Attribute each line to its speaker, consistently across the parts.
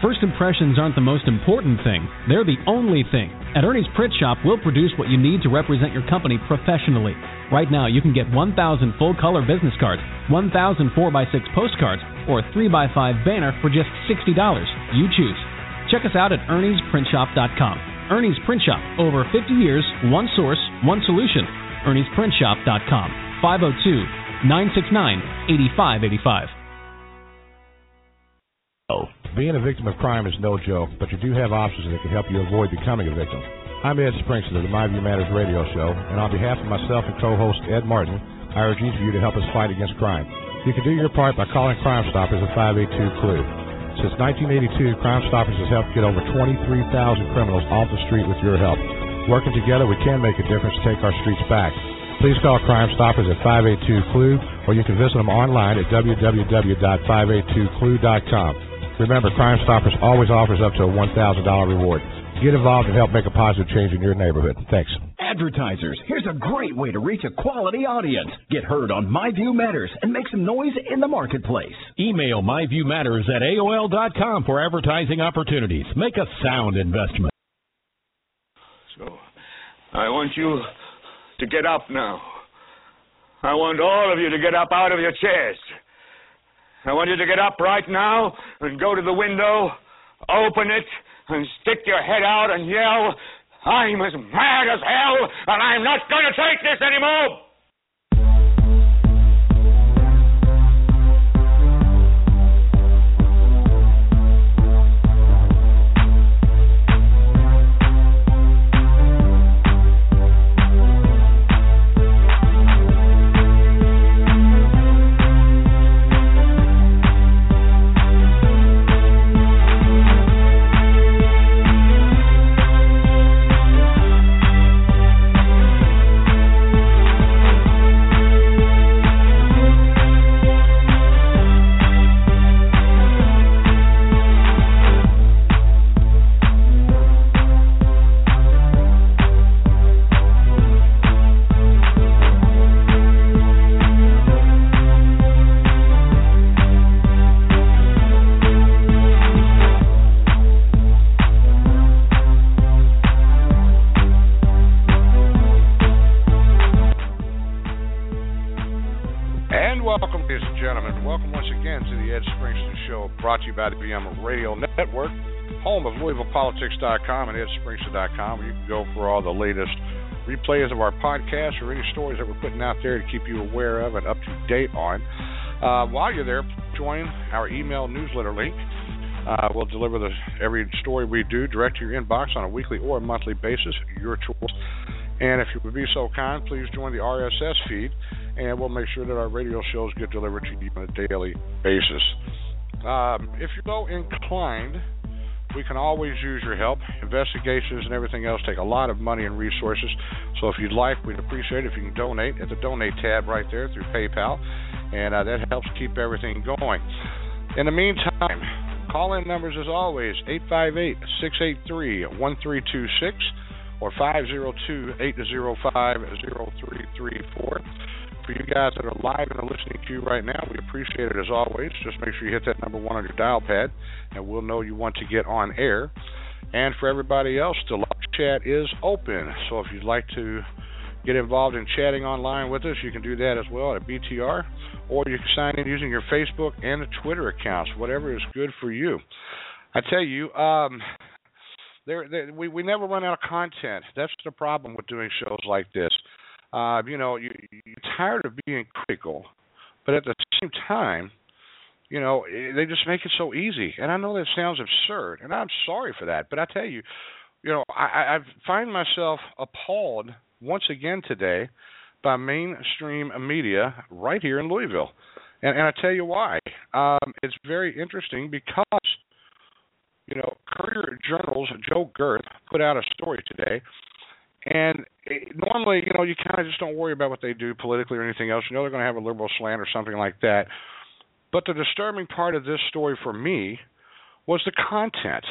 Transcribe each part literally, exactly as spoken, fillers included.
Speaker 1: First impressions aren't the most important thing. They're the only thing. At Ernie's Print Shop, we'll produce what you need to represent your company professionally. Right now, you can get one thousand full-color business cards, one thousand four by six postcards, or a three by five banner for just sixty dollars. You choose. Check us out at Ernie's Print Shop dot com. Ernie's Print Shop. Over fifty years, one source, one solution. Ernie's Print Shop dot com. five oh two, nine six nine, eight five eight five.
Speaker 2: Being a victim of crime is no joke, but you do have options that can help you avoid becoming a victim. I'm Ed Springston of the My View Matters radio show, and on behalf of myself and co-host Ed Martin, I urge each of you to help us fight against crime. You can do your part by calling Crime Stoppers at five eight two, C L U E. Since nineteen eighty-two, Crime Stoppers has helped get over twenty-three thousand criminals off the street with your help. Working together, we can make a difference to take our streets back. Please call Crime Stoppers at five eight two, C L U E, or you can visit them online at w w w dot five eight two C L U E dot com. Remember, Crime Stoppers always offers up to a one thousand dollars reward. Get involved and help make a positive change in your neighborhood. Thanks.
Speaker 3: Advertisers, here's a great way to reach a quality audience. Get heard on My View Matters and make some noise in the marketplace.
Speaker 4: Email myviewmatters at A O L dot com for advertising opportunities. Make a sound investment.
Speaker 5: So, I want you to get up now. I want all of you to get up out of your chairs. I want you to get up right now and go to the window, open it, and stick your head out and yell, "I'm as mad as hell, and I'm not going to take this anymore!"
Speaker 2: By the B M Radio Network, home of Louisville Politics dot com and Ed Springston dot com, where you can go for all the latest replays of our podcasts or any stories that we're putting out there to keep you aware of and up to date on. Uh, while you're there, join our email newsletter link. Uh, we'll deliver the, every story we do direct to your inbox on a weekly or a monthly basis, your choice. And if you would be so kind, please join the R S S feed, and we'll make sure that our radio shows get delivered to you on a daily basis. Um, if you're so inclined, we can always use your help. Investigations and everything else take a lot of money and resources. So if you'd like, we'd appreciate it if you can donate at the Donate tab right there through PayPal. And uh, that helps keep everything going. In the meantime, call-in numbers as always, eight five eight, six eight three, one three two six or five oh two, eight oh five, oh three three four. For you guys that are live in the listening queue right now, we appreciate it as always. Just make sure you hit that number one on your dial pad, and we'll know you want to get on air. And for everybody else, the live chat is open. So if you'd like to get involved in chatting online with us, you can do that as well at B T R, or you can sign in using your Facebook and Twitter accounts, whatever is good for you. I tell you, um, there, there we, we never run out of content. That's the problem with doing shows like this. Uh, you know, you, you're tired of being critical, but at the same time, you know, they just make it so easy. And I know that sounds absurd, and I'm sorry for that. But I tell you, you know, I, I find myself appalled once again today by mainstream media right here in Louisville. And, and I tell you why. Um, it's very interesting because, you know, Courier Journal's Joe Girth put out a story today. And it, normally, you know, you kind of just don't worry about what they do politically or anything else. You know they're going to have a liberal slant or something like that. But the disturbing part of this story for me was the content.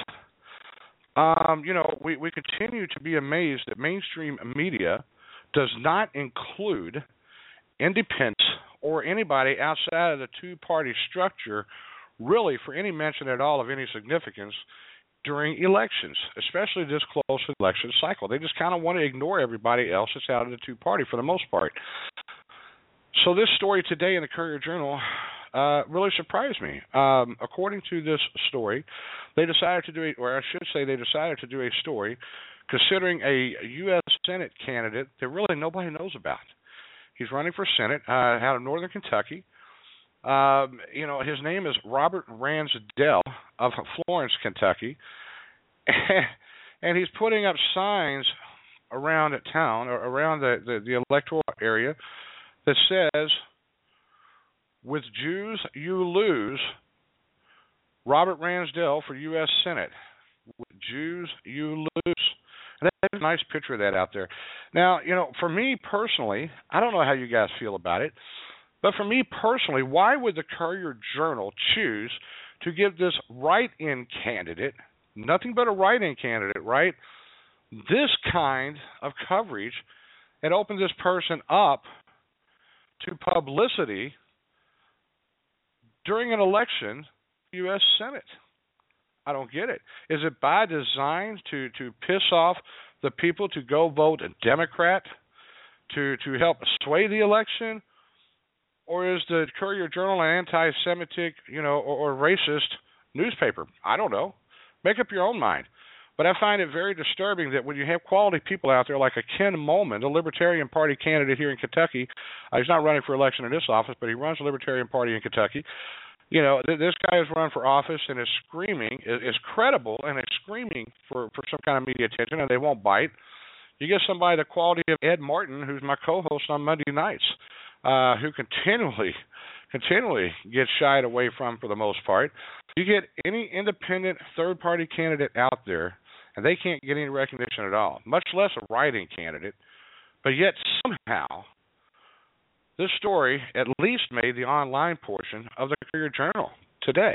Speaker 2: Um, you know, we, we continue to be amazed that mainstream media does not include independents or anybody outside of the two-party structure really for any mention at all of any significance during elections, especially this close to the election cycle. They just kind of want to ignore everybody else that's out of the two-party for the most part. So this story today in the Courier-Journal uh, really surprised me. Um, according to this story, they decided to do, a, or I should say they decided to do a story considering a U S Senate candidate that really nobody knows about. He's running for Senate uh, out of northern Kentucky. Um, you know, his name is Robert Ransdell of Florence, Kentucky, and he's putting up signs around town or around the, the, the electoral area that says, "With Jews you lose, Robert Ransdell for U S Senate. With Jews you lose." And there's a nice picture of that out there. Now, you know, for me personally, I don't know how you guys feel about it, but for me personally, why would the Courier-Journal choose to give this write-in candidate, nothing but a write-in candidate, right, this kind of coverage and open this person up to publicity during an election, U S Senate? I don't get it. Is it by design to, to piss off the people to go vote a Democrat, to, to help sway the election? Or is the Courier-Journal an anti-Semitic, you know, or, or racist newspaper? I don't know. Make up your own mind. But I find it very disturbing that when you have quality people out there like a Ken Mollman, the Libertarian Party candidate here in Kentucky, uh, he's not running for election in this office, but he runs the Libertarian Party in Kentucky. You know, th- this guy has run for office and is screaming, is, is credible and is screaming for, for some kind of media attention, and they won't bite. You get somebody the quality of Ed Martin, who's my co-host on Monday nights, uh, who continually, continually gets shied away from for the most part. You get any independent third-party candidate out there, and they can't get any recognition at all, much less a writing candidate. But yet somehow this story at least made the online portion of the Courier-Journal today.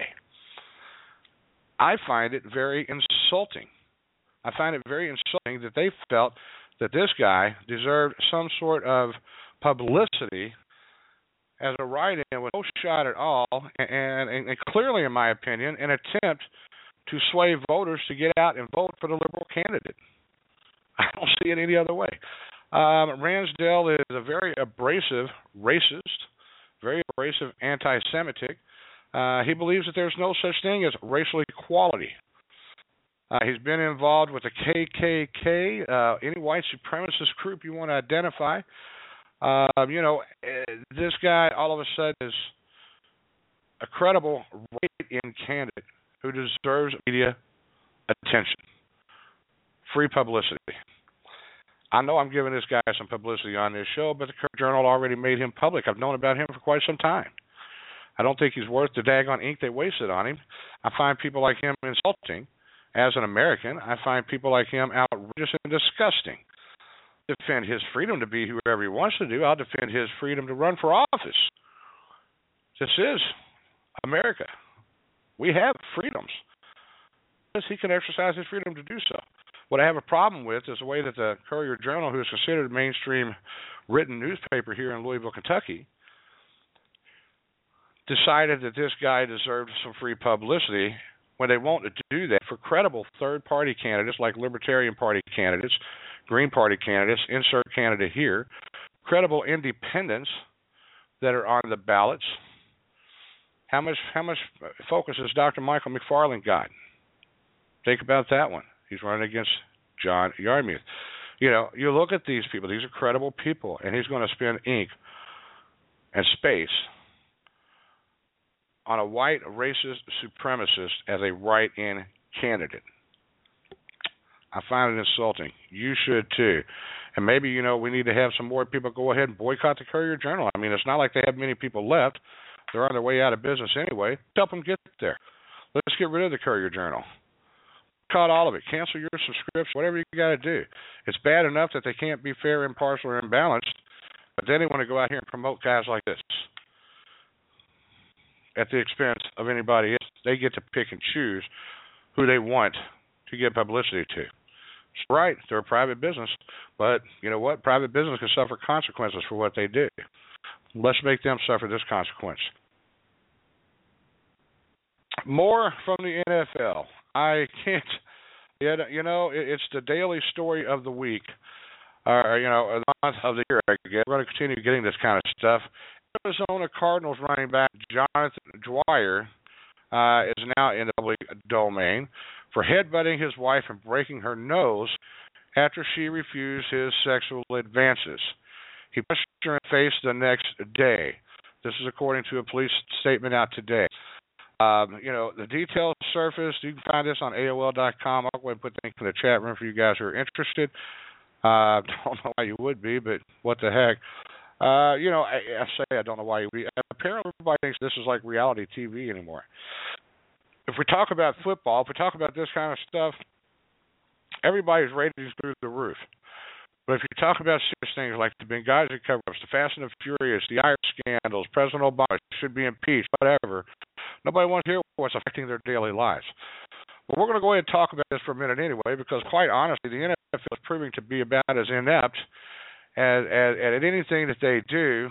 Speaker 2: I find it very insulting. I find it very insulting that they felt that this guy deserved some sort of publicity as a write-in with no shot at all, and, and, and clearly, in my opinion, an attempt to sway voters to get out and vote for the liberal candidate. I don't see it any other way. Um, Ransdell is a very abrasive racist, very abrasive anti-Semitic. Uh, he believes that there's no such thing as racial equality. Uh, he's been involved with the K K K, uh, any white supremacist group you want to identify. Uh, you know, this guy all of a sudden is a credible write-in candidate who deserves media attention, free publicity. I know I'm giving this guy some publicity on this show, but the Courier-Journal already made him public. I've known about him for quite some time. I don't think he's worth the daggone ink they wasted on him. I find people like him insulting. As an American, I find people like him outrageous and disgusting. Defend his freedom to be whoever he wants to do. I'll defend his freedom to run for office. This is America. We have freedoms. He can exercise his freedom to do so. What I have a problem with is the way that the Courier-Journal, who is considered a mainstream written newspaper here in Louisville, Kentucky, decided that this guy deserved some free publicity when they won't do that for credible third-party candidates like Libertarian Party candidates, Green Party candidates, insert candidate here, credible independents that are on the ballots. How much how much focus has Doctor Michael McFarland got? Think about that one. He's running against John Yarmuth. You know, you look at these people. These are credible people, and he's going to spend ink and space on a white racist supremacist as a write-in candidate. I find it insulting. You should too. And maybe, you know, we need to have some more people go ahead and boycott the Courier-Journal. I mean, it's not like they have many people left. They're on their way out of business anyway. Help them get there. Let's get rid of the Courier-Journal. Cut all of it. Cancel your subscription, whatever you got to do. It's bad enough that they can't be fair, impartial, or imbalanced, but then they want to go out here and promote guys like this at the expense of anybody else. They get to pick and choose who they want to get publicity to. It's right, they're a private business, but you know what? Private business can suffer consequences for what they do. Let's make them suffer this consequence. More from the N F L. I can't. You know, it's the daily story of the week, or you know, the month of the year. I guess we're going to continue getting this kind of stuff. Arizona Cardinals running back Jonathan Dwyer uh, is now in the public domain for headbutting his wife and breaking her nose after she refused his sexual advances. He punched her in the face the next day. This is according to a police statement out today. Um, you know, the details surfaced. You can find this on A O L dot com. I'll go ahead and put the link in the chat room for you guys who are interested. I uh, don't know why you would be, but what the heck. Uh, you know, I, I say I don't know why you would be. Apparently everybody thinks this is like reality T V anymore. If we talk about football, if we talk about this kind of stuff, everybody's ratings through the roof. But if you talk about serious things like the Benghazi cover-ups, the Fast and the Furious, the Irish scandals, President Obama should be impeached, whatever, nobody wants to hear what's affecting their daily lives. But we're going to go ahead and talk about this for a minute anyway, because quite honestly, the N F L is proving to be about as inept as, as, at anything that they do.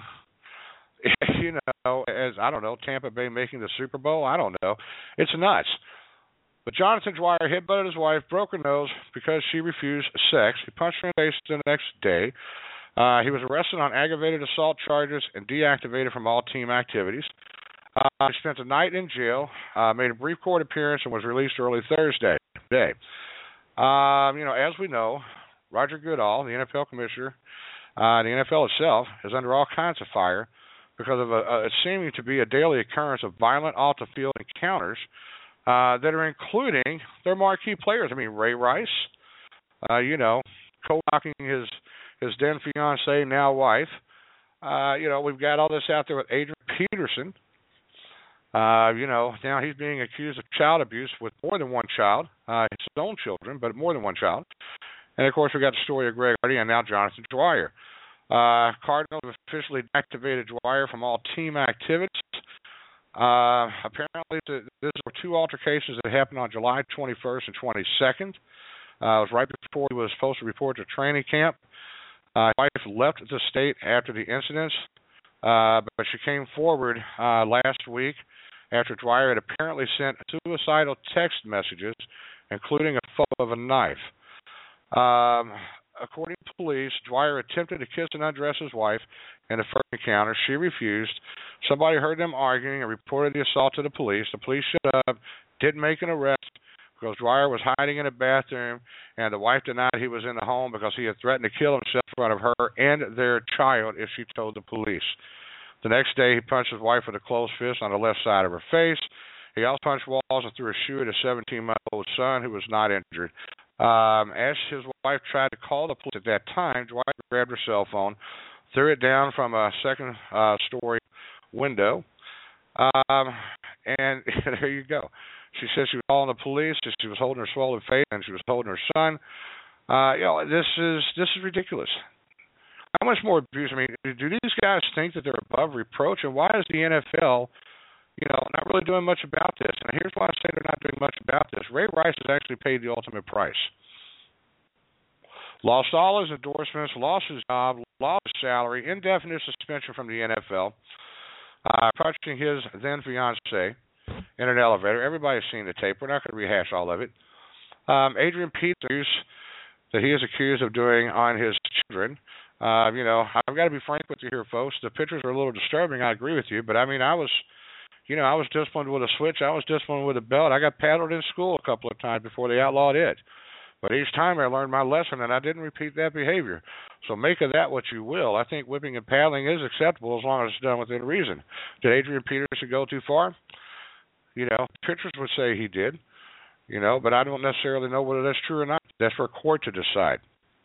Speaker 2: You know, as, I don't know, Tampa Bay making the Super Bowl, I don't know. It's nuts. But Jonathan Dwyer headbutted his wife, broke her nose because she refused sex. He punched her in the face the next day. Uh, he was arrested on aggravated assault charges and deactivated from all team activities. Uh, he spent the night in jail, uh, made a brief court appearance, and was released early Thursday. Day. Um, you know, as we know, Roger Goodall, the N F L commissioner, uh, the N F L itself, is under all kinds of fire because of a, a, it's seeming to be a daily occurrence of violent off-the-field encounters Uh, that are including their marquee players. I mean, Ray Rice, uh, you know, co-knocking his his then fiancee, now wife. Uh, you know, we've got all this out there with Adrian Peterson. Uh, you know, now he's being accused of child abuse with more than one child, uh, his own children, but more than one child. And, of course, we've got the story of Greg Hardy and now Jonathan Dwyer. Uh, Cardinals have officially deactivated Dwyer from all team activities. Uh, apparently, these were two altercations that happened on July twenty-first and twenty-second. Uh, it was right before he was supposed to report to training camp. Uh, his wife left the state after the incidents, uh, but she came forward uh, last week after Dwyer had apparently sent suicidal text messages, including a photo of a knife. Um, according to police, Dwyer attempted to kiss and undress his wife in the first encounter. She refused. Somebody heard them arguing and reported the assault to the police. The police showed up, didn't make an arrest because Dwyer was hiding in a bathroom, and the wife denied he was in the home because he had threatened to kill himself in front of her and their child if she told the police. The next day, he punched his wife with a closed fist on the left side of her face. He also punched walls and threw a shoe at his seventeen-month-old son, who was not injured. Um, as his wife tried to call the police at that time, Dwyer grabbed her cell phone, threw it down from a second-story uh, window, um, and there you go. She said she was calling the police. She was holding her swollen face, and she was holding her son. Uh, you know, this is this is ridiculous. How much more abuse? I mean, do these guys think that they're above reproach? And why is the N F L, you know, not really doing much about this? And here's why I say they're not doing much about this. Ray Rice has actually paid the ultimate price. Lost all his endorsements, lost his job, lost his salary, indefinite suspension from the N F L. Uh, punching his then fiancee in an elevator. Everybody's seen the tape. We're not going to rehash all of it. Um, Adrian Peterson, that he is accused of doing on his children. Uh, you know, I've got to be frank with you here, folks. The pictures are a little disturbing. I agree with you, but I mean, I was, you know, I was disciplined with a switch. I was disciplined with a belt. I got paddled in school a couple of times before they outlawed it. But each time I learned my lesson, and I didn't repeat that behavior. So make of that what you will. I think whipping and paddling is acceptable as long as it's done within reason. Did Adrian Peterson go too far? You know, pictures would say he did. You know, but I don't necessarily know whether that's true or not. That's for a court to decide.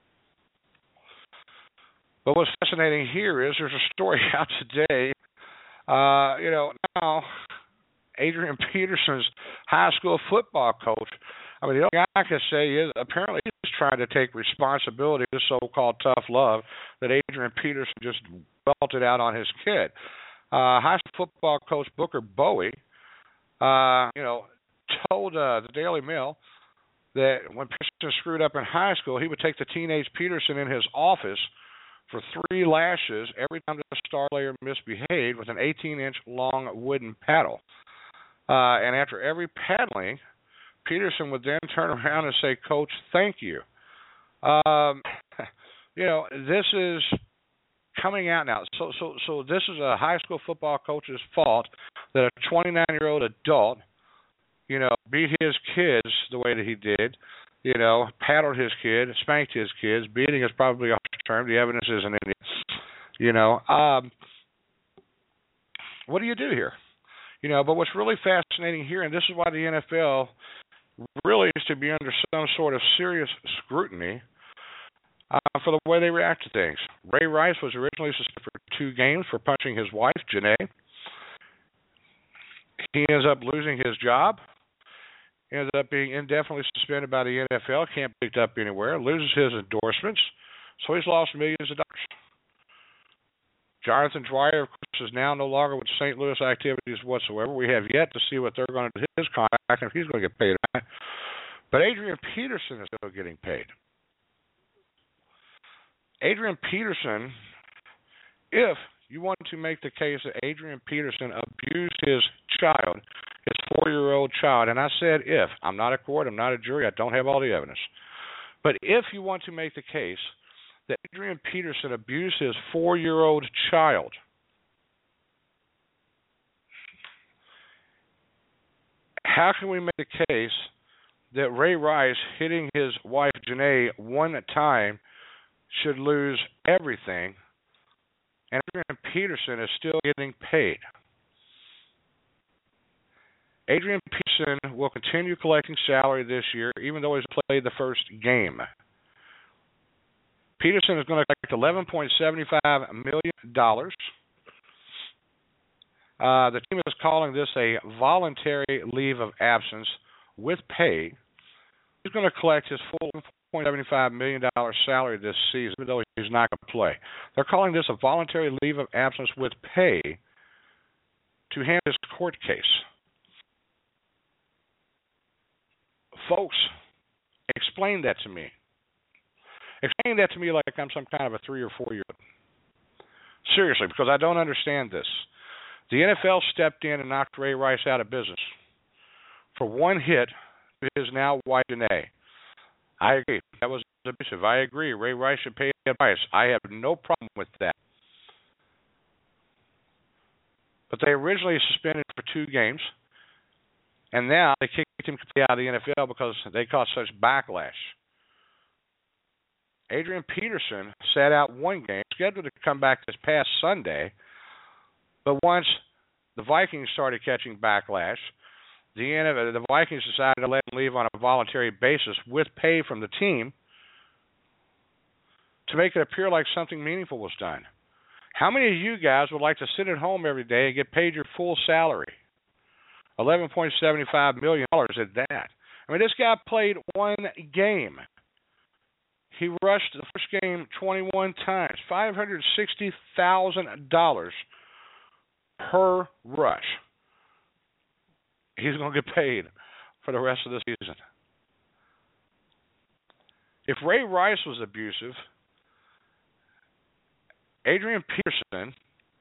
Speaker 2: But what's fascinating here is there's a story out today. Uh, you know, now Adrian Peterson's high school football coach, I mean, the only thing I can say is apparently he's trying to take responsibility for this so-called tough love that Adrian Peterson just belted out on his kid. Uh, high school football coach Booker Bowie, uh, you know, told uh, the Daily Mail that when Peterson screwed up in high school, he would take the teenage Peterson in his office for three lashes every time the star player misbehaved with an eighteen-inch long wooden paddle. Uh, and after every paddling, Peterson would then turn around and say, "Coach, thank you." Um, you know, this is coming out now. So, so, so this is a high school football coach's fault that a twenty-nine-year-old adult, you know, beat his kids the way that he did. You know, paddled his kid, spanked his kids. Beating is probably a harsh term. The evidence isn't in it. You know, um, what do you do here? You know, but what's really fascinating here, and this is why the N F L really is to be under some sort of serious scrutiny uh, for the way they react to things. Ray Rice was originally suspended for two games for punching his wife, Janae. He ends up losing his job. Ended up being indefinitely suspended by the N F L, can't be picked up anywhere, loses his endorsements, so he's lost millions of dollars. Jonathan Dwyer, of course, is now no longer with Saint Louis activities whatsoever. We have yet to see what they're going to do with his contract and if he's going to get paid. But Adrian Peterson is still getting paid. Adrian Peterson, if you want to make the case that Adrian Peterson abused his child, his four-year-old child, and I said if. I'm not a court, I'm not a jury, I don't have all the evidence. But if you want to make the case that Adrian Peterson abused his four-year-old child, how can we make the case that Ray Rice hitting his wife Janae one time should lose everything, and Adrian Peterson is still getting paid? Adrian Peterson will continue collecting salary this year, even though he's played the first game. Peterson is going to collect eleven point seven five million dollars. Uh, the team is calling this a voluntary leave of absence with pay. He's going to collect his full one point seven five million dollars salary this season, even though he's not going to play. They're calling this a voluntary leave of absence with pay to handle his court case. Folks, explain that to me. Explain that to me like I'm some kind of a three or four year old. Seriously, because I don't understand this. The N F L stepped in and knocked Ray Rice out of business for one hit to his now wife Janae. I agree. That was abusive. I agree. Ray Rice should pay advice. I have no problem with that. But they originally suspended for two games, and now they kicked him completely out of the N F L because they caught such backlash. Adrian Peterson sat out one game, scheduled to come back this past Sunday, but once the Vikings started catching backlash, the N F L, the Vikings decided to let him leave on a voluntary basis with pay from the team to make it appear like something meaningful was done. How many of you guys would like to sit at home every day and get paid your full salary? eleven point seven five million dollars at that. I mean, this guy played one game. He rushed the first game twenty-one times, five hundred sixty thousand dollars per rush. He's going to get paid for the rest of the season. If Ray Rice was abusive, Adrian Peterson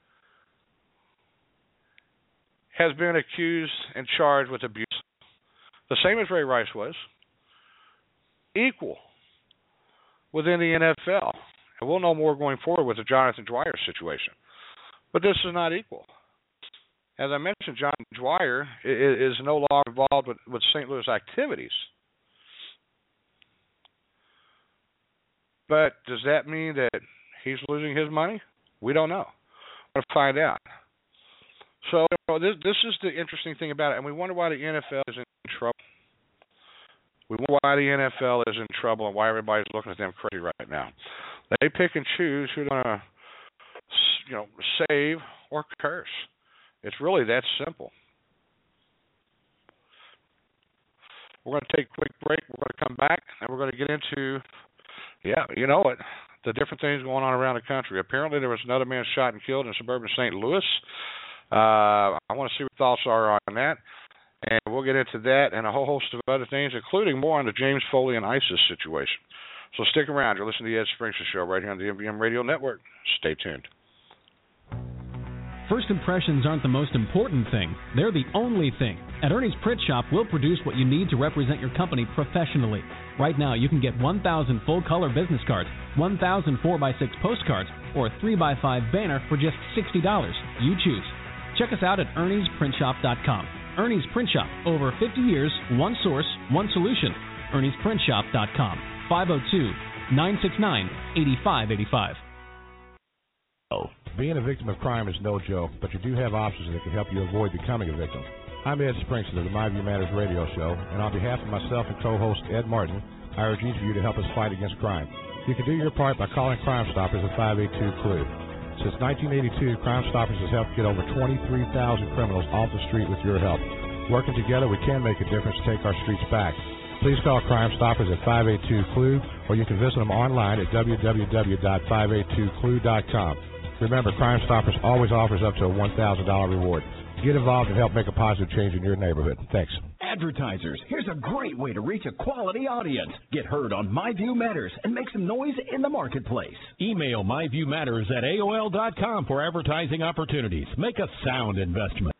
Speaker 2: has been accused and charged with abuse, the same as Ray Rice was, equal within the N F L. And we'll know more going forward with the Jonathan Dwyer situation. But this is not equal. As I mentioned, Jonathan Dwyer is no longer involved with, with Saint Louis activities. But does that mean that he's losing his money? We don't know. We'll find out. So you know, this this is the interesting thing about it, and we wonder why the N F L is in trouble. We wonder why the N F L is in trouble and why everybody's looking at them crazy right now. They pick and choose who they're going to, you know, save or curse. It's really that simple. We're going to take a quick break. We're going to come back, and we're going to get into, yeah, you know it, the different things going on around the country. Apparently there was another man shot and killed in suburban Saint Louis. Uh, I want to see what thoughts are on that. And we'll get into that and a whole host of other things, including more on the James Foley and ISIS situation. So stick around. You're listening to the Ed Springston Show right here on the M V M Radio Network. Stay tuned.
Speaker 1: First impressions aren't the most important thing. They're the only thing. At Ernie's Print Shop, we'll produce what you need to represent your company professionally. Right now, you can get one thousand full-color business cards, one thousand four by six postcards, or a three by five banner for just sixty dollars. You choose. Check us out at Ernie's Print Shop dot com. Ernie's Print Shop. Over fifty years, one source, one solution. Ernie's Print Shop dot com. five oh two, nine six nine, eight five eight five.
Speaker 6: Being a victim of crime is no joke, but you do have options that can help you avoid becoming a victim. I'm Ed Springston of the My View Matters radio show, and on behalf of myself and co-host Ed Martin, I urge each of you to help us fight against crime. You can do your part by calling Crime Stoppers at five eight two, C L U E. Since nineteen eighty-two, Crime Stoppers has helped get over twenty-three thousand criminals off the street with your help. Working together, we can make a difference to take our streets back. Please call Crime Stoppers at five eight two, C L U E, or you can visit them online at w w w dot five eight two c l u e dot com. Remember, Crime Stoppers always offers up to a one thousand dollars reward. Get involved and help make a positive change in your neighborhood. Thanks.
Speaker 3: Advertisers, here's a great way to reach a quality audience. Get heard on My View Matters and make some noise in the marketplace.
Speaker 4: Email myviewmatters at A O L dot com for advertising opportunities. Make a sound investment.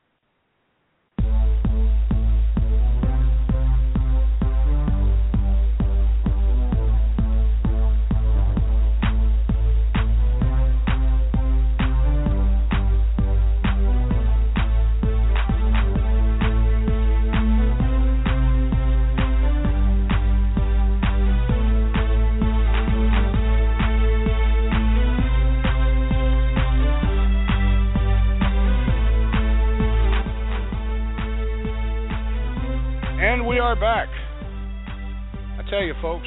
Speaker 2: Back. I tell you, folks,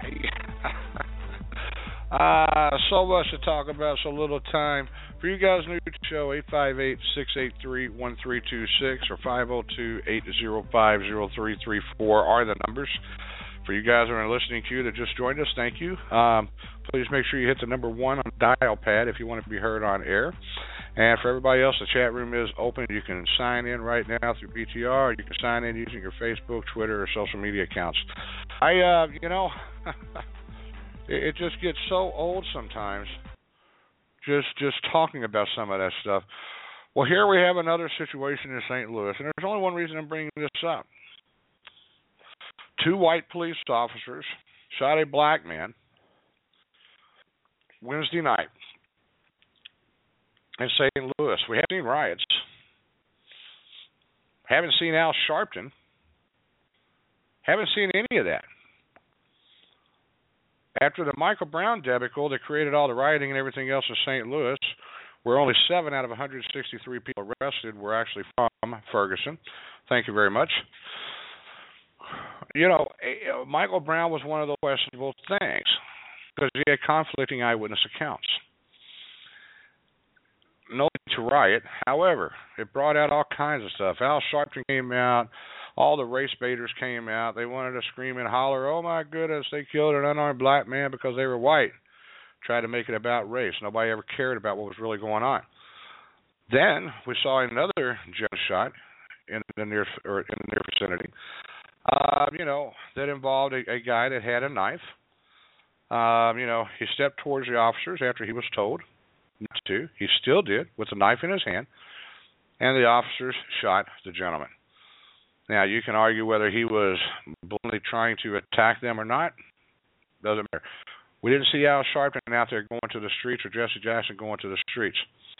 Speaker 2: I, uh, so much to talk about, so little time. For you guys new to the show, eight five eight, six eight three, one three two six or five oh two, eight oh five, oh three three four are the numbers. For you guys who are in the listening queue that just joined us, thank you. Um, please make sure you hit the number one on the dial pad if you want to be heard on air. And for everybody else, the chat room is open. You can sign in right now through B T R. You can sign in using your Facebook, Twitter, or social media accounts. I, uh, you know, it, it just gets so old sometimes, just just talking about some of that stuff. Well, here we have another situation in Saint Louis, and there's only one reason I'm bringing this up. Two white police officers shot a black man Wednesday night in Saint Louis. We haven't seen riots. Haven't seen Al Sharpton. Haven't seen any of that. After the Michael Brown debacle that created all the rioting and everything else in Saint Louis, where only seven out of one hundred sixty-three people arrested were actually from Ferguson. Thank you very much. You know, Michael Brown was one of those questionable things because he had conflicting eyewitness accounts. No need to riot. However, it brought out all kinds of stuff. Al Sharpton came out. All the race baiters came out. They wanted to scream and holler, oh, my goodness, they killed an unarmed black man because they were white. Tried to make it about race. Nobody ever cared about what was really going on. Then we saw another gunshot in the near, or in the near vicinity, uh, you know, that involved a, a guy that had a knife. Um, you know, he stepped towards the officers after he was told not to. He still did, with a knife in his hand, and the officers shot the gentleman. Now, you can argue whether he was bluntly trying to attack them or not. Doesn't matter. We didn't see Al Sharpton out there going to the streets or Jesse Jackson going to the streets.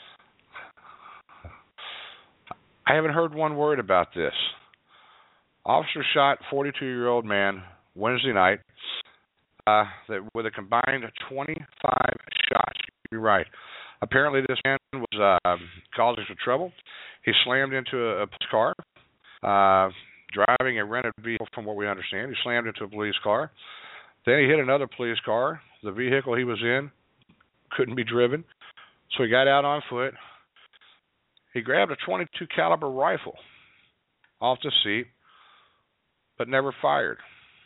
Speaker 2: I haven't heard one word about this. Officer shot forty-two-year-old man Wednesday night uh, that with a combined twenty-five shots. You're right. Apparently, this man was uh, causing some trouble. He slammed into a, a car, uh, driving a rented vehicle, from what we understand. He slammed into a police car. Then he hit another police car. The vehicle he was in couldn't be driven, so he got out on foot. He grabbed a twenty-two caliber rifle off the seat, but never fired.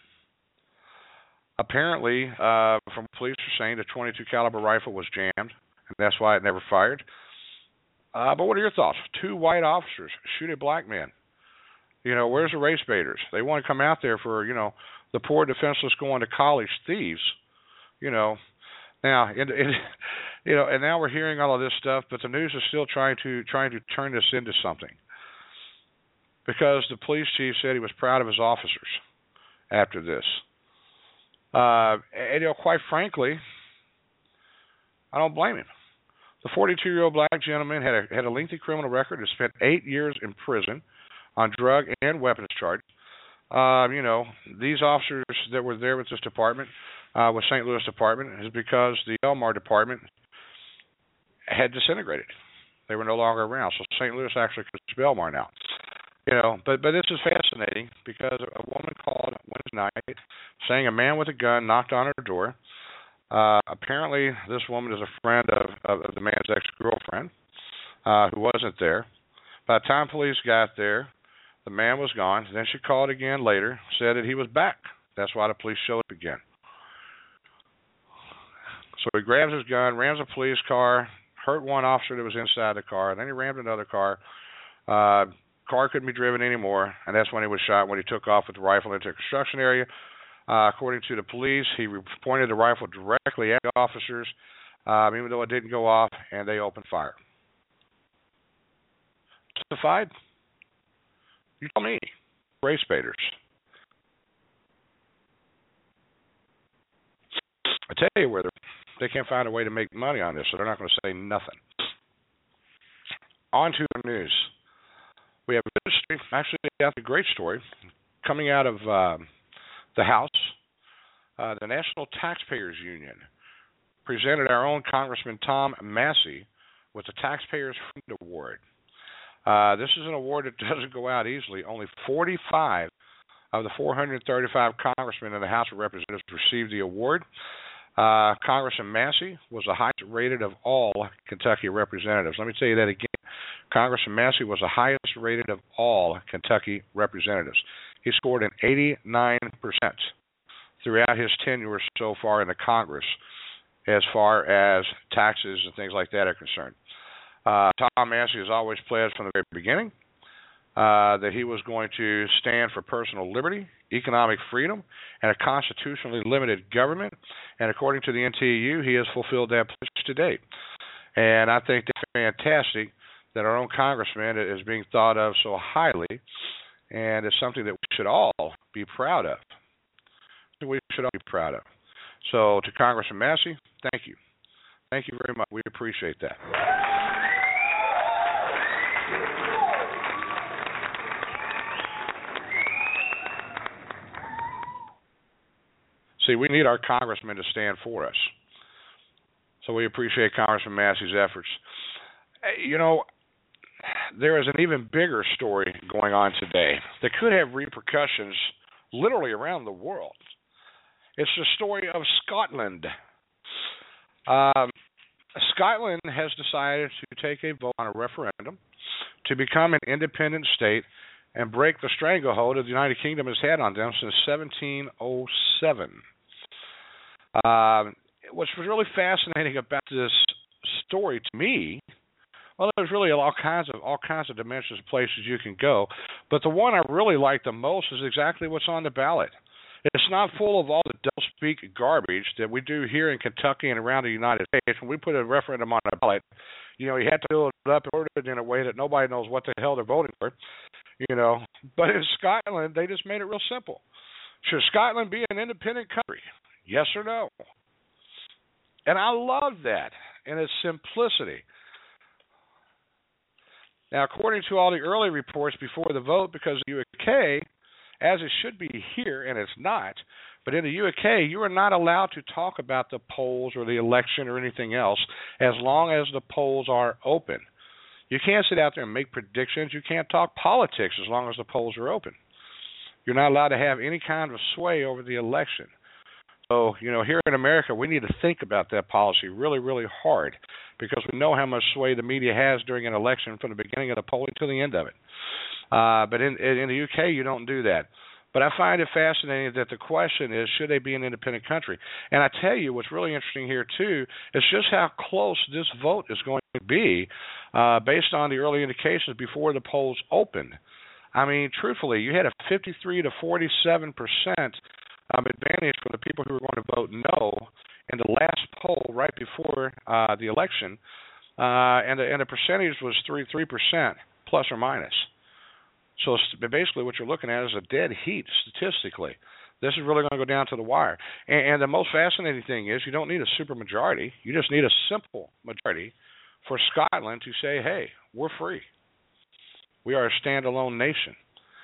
Speaker 2: Apparently, uh, from police are saying the twenty-two caliber rifle was jammed, and that's why it never fired. Uh, but what are your thoughts? Two white officers shoot a black man. You know, where's the race baiters? They want to come out there for, you know, the poor defenseless going to college thieves. You know, Now, it, it, you know, and now we're hearing all of this stuff, but the news is still trying to trying to turn this into something, because the police chief said he was proud of his officers after this. Uh, and, you know, quite frankly, I don't blame him. The forty-two-year-old black gentleman had a, had a lengthy criminal record and spent eight years in prison on drug and weapons charges. Uh, you know, these officers that were there with this department, uh, with Saint Louis Department, is because the Elmar Department had disintegrated. They were no longer around. So Saint Louis actually is Belmar now. You know, but but this is fascinating because a woman called Wednesday night saying a man with a gun knocked on her door. Uh, apparently, this woman is a friend of, of, of the man's ex-girlfriend uh, who wasn't there. By the time police got there, the man was gone. Then she called again later, said that he was back. That's why the police showed up again. So he grabs his gun, rams a police car, hurt one officer that was inside the car, then he rammed another car. Uh, car couldn't be driven anymore, and that's when he was shot, when he took off with the rifle into a construction area. Uh, according to the police, he pointed the rifle directly at the officers, um, even though it didn't go off, and they opened fire. Justified? You tell me. Race baiters. I tell you where they can't find a way to make money on this, so they're not going to say nothing. On to the news. We have a story, actually a great story coming out of uh, the House. Uh, the National Taxpayers Union presented our own Congressman Tom Massey with the Taxpayers Friend Award. Uh, this is an award that doesn't go out easily. Only forty-five of the four hundred thirty-five congressmen in the House of Representatives received the award. Uh, Congressman Massey was the highest rated of all Kentucky representatives. Let me tell you that again. Congressman Massey was the highest rated of all Kentucky representatives. He scored an eighty-nine percent throughout his tenure so far in the Congress as far as taxes and things like that are concerned. Uh, Tom Massey has always pledged from the very beginning uh, that he was going to stand for personal liberty, economic freedom, and a constitutionally limited government. And according to the N T U, he has fulfilled that pledge to date. And I think that's fantastic that our own congressman is being thought of so highly, and it's something that we should all be proud of. We should all be proud of. So to Congressman Massey, thank you. Thank you very much. We appreciate that. See, we need our congressmen to stand for us. So we appreciate Congressman Massey's efforts. You know, there is an even bigger story going on today that could have repercussions literally around the world. It's the story of Scotland. Um, Scotland has decided to take a vote on a referendum to become an independent state and break the stranglehold that the United Kingdom has had on them since seventeen oh seven. Um, what's really fascinating about this story to me, well, there's really all kinds of all kinds of dimensions, places you can go, but the one I really like the most is exactly what's on the ballot. It's not full of all the double-speak garbage that we do here in Kentucky and around the United States. When we put a referendum on a ballot, you know, you have to build it up and word it in a way that nobody knows what the hell they're voting for, you know. But in Scotland, they just made it real simple. Should Scotland be an independent country? Yes or no? And I love that in its simplicity. Now, according to all the early reports before the vote, because the U K, as it should be here, and it's not, but in the U K, you are not allowed to talk about the polls or the election or anything else as long as the polls are open. You can't sit out there and make predictions. You can't talk politics as long as the polls are open. You're not allowed to have any kind of sway over the election. So, you know, here in America, we need to think about that policy really, really hard because we know how much sway the media has during an election from the beginning of the polling to the end of it. Uh, but in, in the U K, you don't do that. But I find it fascinating that the question is, should they be an independent country? And I tell you, what's really interesting here, too, is just how close this vote is going to be uh, based on the early indications before the polls opened. I mean, truthfully, you had a fifty-three to forty-seven percent um, advantage for the people who were going to vote no in the last poll right before uh, the election, uh, and the and the percentage was three three percent plus or minus. So basically, what you're looking at is a dead heat statistically. This is really going to go down to the wire. And, and the most fascinating thing is you don't need a super majority. You just need a simple majority for Scotland to say, hey, we're free. We are a standalone nation.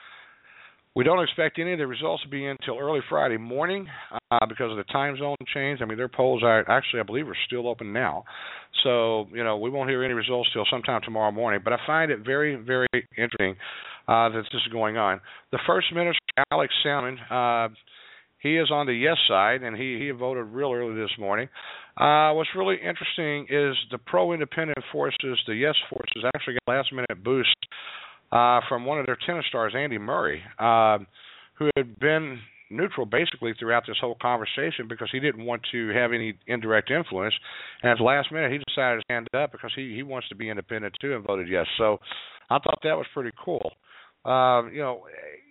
Speaker 2: We don't expect any of the results to be in until early Friday morning uh, because of the time zone change. I mean, their polls are actually, I believe, are still open now. So, you know, we won't hear any results till sometime tomorrow morning. But I find it very, very interesting uh, that this is going on. The First Minister, Alex Salmond, uh, he is on the yes side, and he, he voted real early this morning. Uh, what's really interesting is the pro-independent forces, the yes forces, actually got a last-minute boost uh, from one of their tennis stars, Andy Murray, uh, who had been neutral basically throughout this whole conversation because he didn't want to have any indirect influence. And at the last minute, he decided to stand up because he, he wants to be independent too and voted yes. So I thought that was pretty cool. Uh, you know,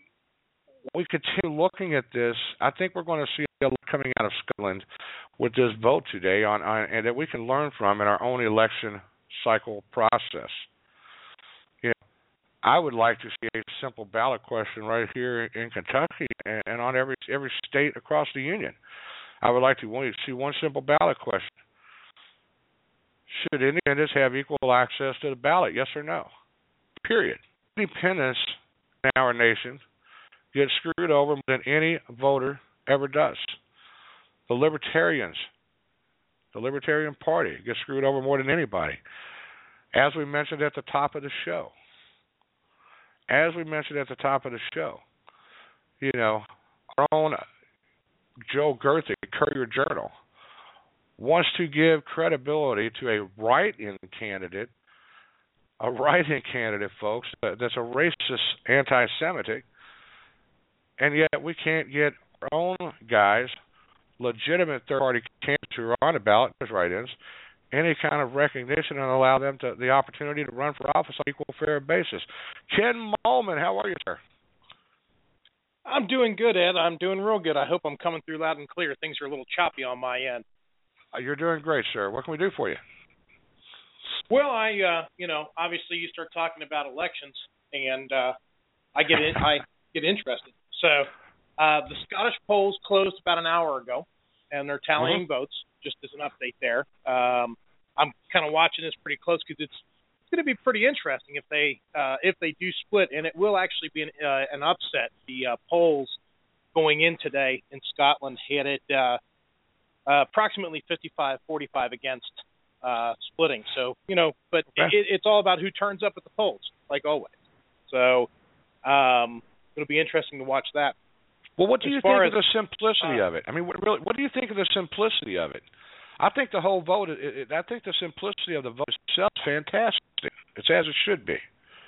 Speaker 2: we continue looking at this. I think we're going to see a lot coming out of Scotland with this vote today on, on and that we can learn from in our own election cycle process. You know, I would like to see a simple ballot question right here in Kentucky and, and on every every state across the union. I would like to want to see one simple ballot question. Should independents have equal access to the ballot, yes or no? Period. Independents in our nation get screwed over more than any voter ever does. The Libertarians, the Libertarian Party, gets screwed over more than anybody. As we mentioned at the top of the show, as we mentioned at the top of the show, you know, our own Joe Gerthy, Courier Journal, wants to give credibility to a write-in candidate, a write-in candidate, folks, that's a racist, anti-Semitic, and yet we can't get our own guys, legitimate third-party candidates who are on the ballot, as write-ins, any kind of recognition and allow them to the opportunity to run for office on an equal, fair basis. Ken Malman, how are you, sir?
Speaker 7: I'm doing good, Ed. I'm doing real good. I hope I'm coming through loud and clear. Things are a little choppy on my end.
Speaker 2: Uh, you're doing great, sir. What can we do for you?
Speaker 7: Well, I, uh, you know, obviously you start talking about elections, and uh, I get in, I get interested. So uh, the Scottish polls closed about an hour ago, and they're tallying mm-hmm. votes, just as an update there. Um, I'm kind of watching this pretty close because it's, it's going to be pretty interesting if they uh, if they do split, and it will actually be an, uh, an upset. The uh, polls going in today in Scotland had it uh, uh, approximately fifty-five forty-five against uh, splitting. So, you know, but okay. it, it's all about who turns up at the polls, like always. So um, it'll be interesting to watch that.
Speaker 2: Well, what do
Speaker 7: as
Speaker 2: you think
Speaker 7: as,
Speaker 2: of the simplicity uh, of it? I mean, what, really, what do you think of the simplicity of it? I think the whole vote, it, it, I think the simplicity of the vote itself is fantastic. It's as it should be.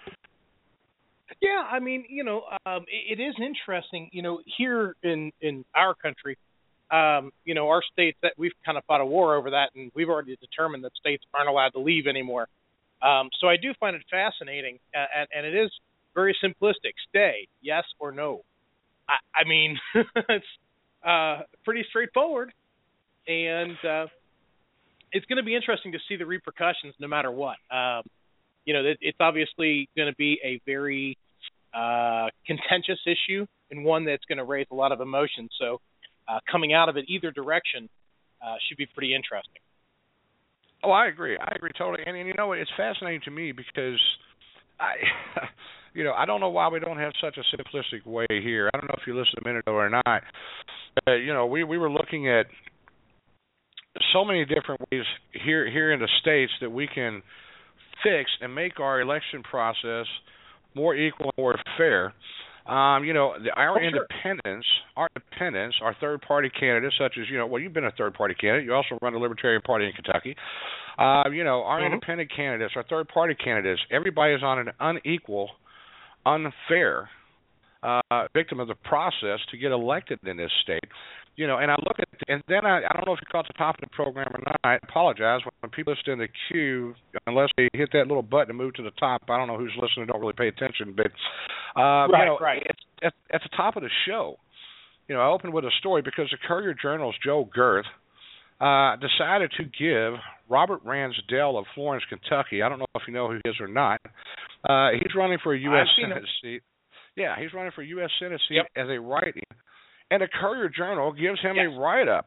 Speaker 7: Yeah, I mean, you know, um, it, it is interesting, you know, here in, in our country, um, you know, our states, that we've kind of fought a war over that, and we've already determined that states aren't allowed to leave anymore. Um, so I do find it fascinating, uh, and, and it is very simplistic. Stay, yes or no. I, I mean, it's uh, pretty straightforward, and uh, it's going to be interesting to see the repercussions no matter what. Um, you know, it, it's obviously going to be a very uh, contentious issue and one that's going to raise a lot of emotion. So uh, coming out of it either direction uh, should be pretty interesting.
Speaker 2: Oh, I agree. I agree totally. And, and you know, it's fascinating to me because I, you know, I don't know why we don't have such a simplistic way here. I don't know if you listened a minute ago or not. Uh, you know, we, we were looking at so many different ways here here in the States that we can fix and make our election process more equal and more fair. Um, you know, the, our
Speaker 7: oh,
Speaker 2: independents,
Speaker 7: sure.
Speaker 2: our independents, our third-party candidates, such as, you know, well, you've been a third-party candidate. You also run the Libertarian Party in Kentucky. Uh, you know, our mm-hmm. independent candidates, our third-party candidates, everybody is on an unequal, unfair uh, victim of the process to get elected in this state. You know, and I look at, and then I, I don't know if you caught the top of the program or not. I apologize when people listen in the queue, unless they hit that little button to move to the top. I don't know who's listening, don't really pay attention, but uh,
Speaker 7: right,
Speaker 2: you know,
Speaker 7: right.
Speaker 2: It's, at, at the top of the show, you know, I opened with a story because the Courier Journal's Joe Gerth uh, decided to give Robert Ransdell of Florence, Kentucky. I don't know if you know who he is or not. Uh, he's running for a U S Senate seat. Yeah, he's running for a U S Senate seat
Speaker 7: yep.
Speaker 2: as a write-in. And the Courier-Journal gives him
Speaker 7: yes.
Speaker 2: a write-up.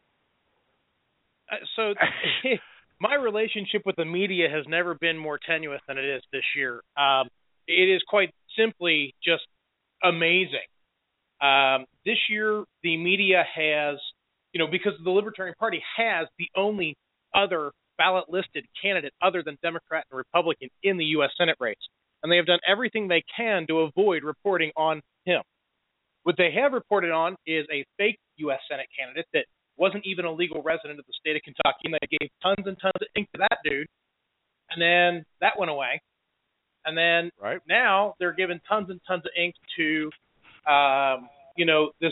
Speaker 7: Uh, so my relationship with the media has never been more tenuous than it is this year. Um, it is quite simply just amazing. Um, this year, the media has, you know, because the Libertarian Party has the only other ballot-listed candidate other than Democrat and Republican in the U S Senate race. And they have done everything they can to avoid reporting on him. What they have reported on is a fake U S Senate candidate that wasn't even a legal resident of the state of Kentucky, and they gave tons and tons of ink to that dude. And then that went away. And then
Speaker 2: right.
Speaker 7: now they're giving tons and tons of ink to, um, you know, this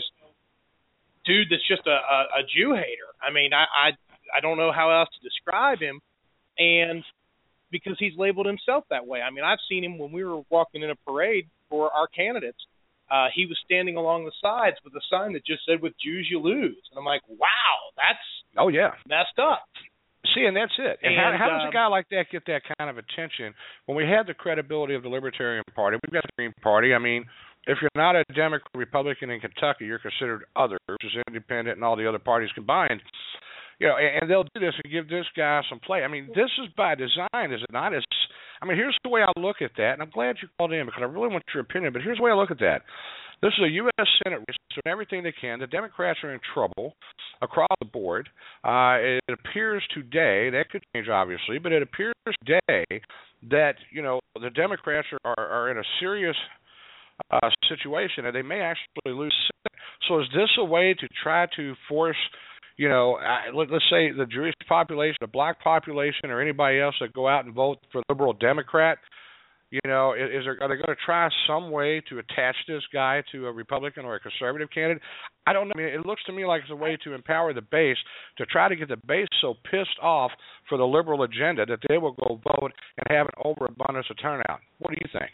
Speaker 7: dude that's just a, a, a Jew hater. I mean, I, I I don't know how else to describe him, and because he's labeled himself that way. I mean, I've seen him when we were walking in a parade for our candidates. Uh, he was standing along the sides with a sign that just said, "With Jews you lose." And I'm like, wow, that's
Speaker 2: oh yeah
Speaker 7: messed up.
Speaker 2: See, and that's it. And, and how, how does
Speaker 7: um,
Speaker 2: a guy like that get that kind of attention when we have the credibility of the Libertarian Party? We've got the Green Party. I mean, if you're not a Democrat or Republican in Kentucky, you're considered other, which is independent and all the other parties combined. You know, and, and they'll do this and give this guy some play. I mean, this is by design, is it not? It's, I mean, here's the way I look at that, and I'm glad you called in because I really want your opinion, but here's the way I look at that. This is a U S Senate race, doing everything they can. The Democrats are in trouble across the board. Uh, it appears today, that could change obviously, but it appears today that, you know, the Democrats are, are, are in a serious uh, situation, and they may actually lose Senate. So is this a way to try to force, you know, uh, let, let's say the Jewish population, the black population, or anybody else that go out and vote for the liberal Democrat? You know, is, is there, are they going to try some way to attach this guy to a Republican or a conservative candidate? I don't know. I mean, it looks to me like it's a way to empower the base, to try to get the base so pissed off for the liberal agenda that they will go vote and have an overabundance of turnout. What do you think?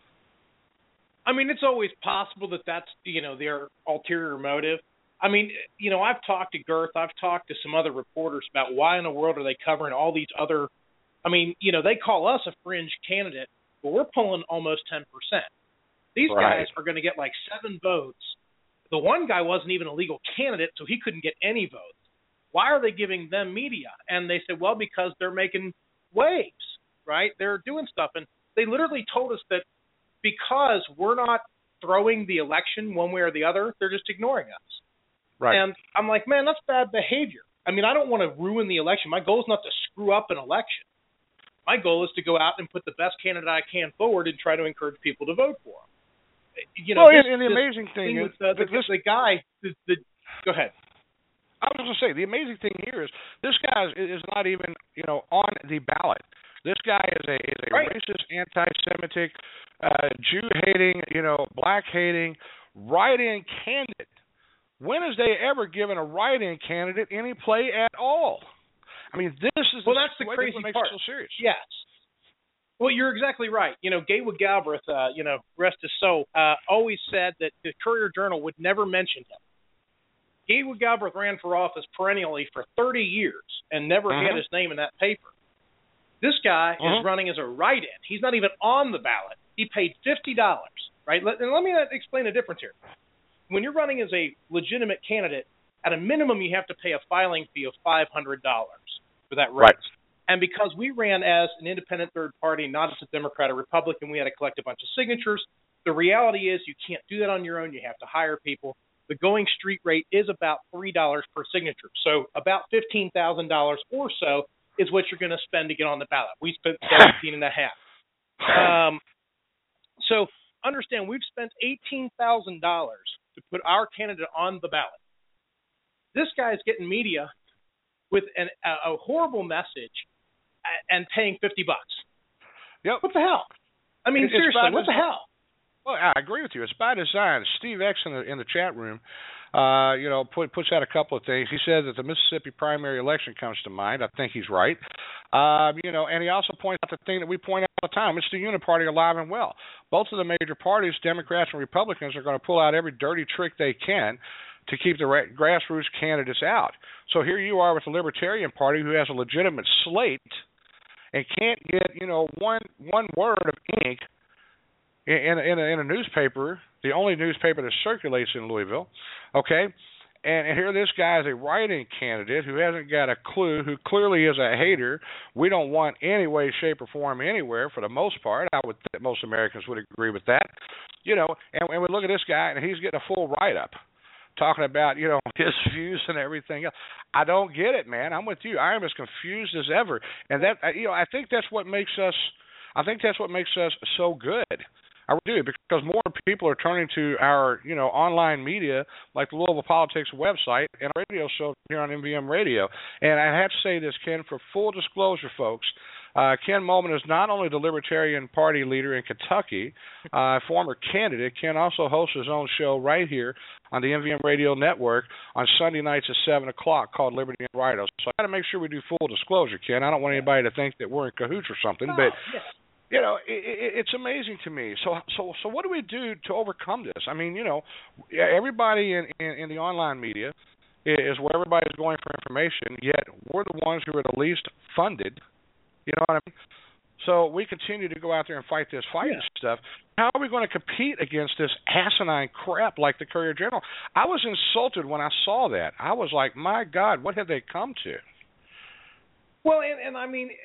Speaker 7: I mean, it's always possible that that's, you know, their ulterior motive. I mean, you know, I've talked to Girth, I've talked to some other reporters about why in the world are they covering all these other, I mean, you know, they call us a fringe candidate, but we're pulling almost ten percent. These
Speaker 2: right.
Speaker 7: guys are going to get like seven votes. The one guy wasn't even a legal candidate, so he couldn't get any votes. Why are they giving them media? And they said, well, because they're making waves, right? They're doing stuff. And they literally told us that because we're not throwing the election one way or the other, they're just ignoring us.
Speaker 2: Right.
Speaker 7: And I'm like, man, that's bad behavior. I mean, I don't want to ruin the election. My goal is not to screw up an election. My goal is to go out and put the best candidate I can forward and try to encourage people to vote for him. You know,
Speaker 2: well,
Speaker 7: this,
Speaker 2: and the
Speaker 7: this
Speaker 2: amazing thing,
Speaker 7: thing
Speaker 2: is,
Speaker 7: with, uh, the,
Speaker 2: this,
Speaker 7: the guy, the, the, go ahead.
Speaker 2: I was going to say, the amazing thing here is this guy is not even, you know, on the ballot. This guy is a is a
Speaker 7: right.
Speaker 2: racist, anti-Semitic, uh, Jew-hating, you know, black-hating, write-in candidate. When has they ever given a write-in candidate any play at all? I mean, this is
Speaker 7: well,
Speaker 2: the
Speaker 7: that's the crazy
Speaker 2: that makes
Speaker 7: part.
Speaker 2: it so serious.
Speaker 7: Yes. Well, you're exactly right. You know, Gatewood Galbraith, uh, you know, rest his soul, uh, always said that the Courier-Journal would never mention him. Gatewood Galbraith ran for office perennially for thirty years and never
Speaker 2: uh-huh.
Speaker 7: had his name in that paper. This guy
Speaker 2: uh-huh.
Speaker 7: is running as a write-in. He's not even on the ballot. He paid fifty dollars, right? Let, and let me explain the difference here. When you're running as a legitimate candidate, at a minimum you have to pay a filing fee of five hundred dollars for that race.
Speaker 2: Right.
Speaker 7: And because we ran as an independent third party, not as a Democrat or Republican, we had to collect a bunch of signatures. The reality is you can't do that on your own. You have to hire people. The going street rate is about three dollars per signature. So about fifteen thousand dollars or so is what you're going to spend to get on the ballot. We spent seventeen and a half. Um, so understand we've spent eighteen thousand dollars to put our candidate on the ballot. This guy is getting media with an, a, a horrible message and paying fifty bucks.
Speaker 2: Yep.
Speaker 7: What the hell? I mean,
Speaker 2: it's
Speaker 7: seriously, what the hell?
Speaker 2: Well, I agree with you. It's by design. Steve X in the, in the chat room, uh, you know, put, puts out a couple of things. He says that the Mississippi primary election comes to mind. I think he's right. Uh, you know, and he also points out the thing that we point out all the time. It's the uniparty alive and well. Both of the major parties, Democrats and Republicans, are going to pull out every dirty trick they can to keep the ra- grassroots candidates out. So here you are with the Libertarian Party, who has a legitimate slate and can't get, you know, one one word of ink in in, in, a, in a newspaper, the only newspaper that circulates in Louisville, okay? And, and here this guy is a write-in candidate who hasn't got a clue, who clearly is a hater. We don't want any way, shape, or form anywhere for the most part. I would think most Americans would agree with that. You know, and, and we look at this guy, and he's getting a full write-up talking about, you know, his views and everything else. I don't get it, man. I'm with you. I am as confused as ever. And that, you know, I think that's what makes us, I think that's what makes us so good. I do, because more people are turning to our, you know, online media like the Louisville Politics website and a radio show here on M V M Radio. And I have to say this, Ken, for full disclosure, folks, uh, Ken Momen is not only the Libertarian Party leader in Kentucky, uh, former candidate. Ken also hosts his own show right here on the M V M Radio Network on Sunday nights at seven o'clock called Liberty and Rhinos. So I got to make sure we do full disclosure, Ken. I don't want anybody to think that we're in cahoots or something,
Speaker 7: oh,
Speaker 2: but...
Speaker 7: Yeah.
Speaker 2: You know, it, it, it's amazing to me. So, so, so, what do we do to overcome this? I mean, you know, everybody in, in, in the online media is where everybody's going for information. Yet we're the ones who are the least funded. You know what I mean? So we continue to go out there and fight this fight yeah. and stuff. How are we going to compete against this asinine crap like the Courier Journal? I was insulted when I saw that. I was like, my God, what have they come to?
Speaker 7: Well, and, and I mean.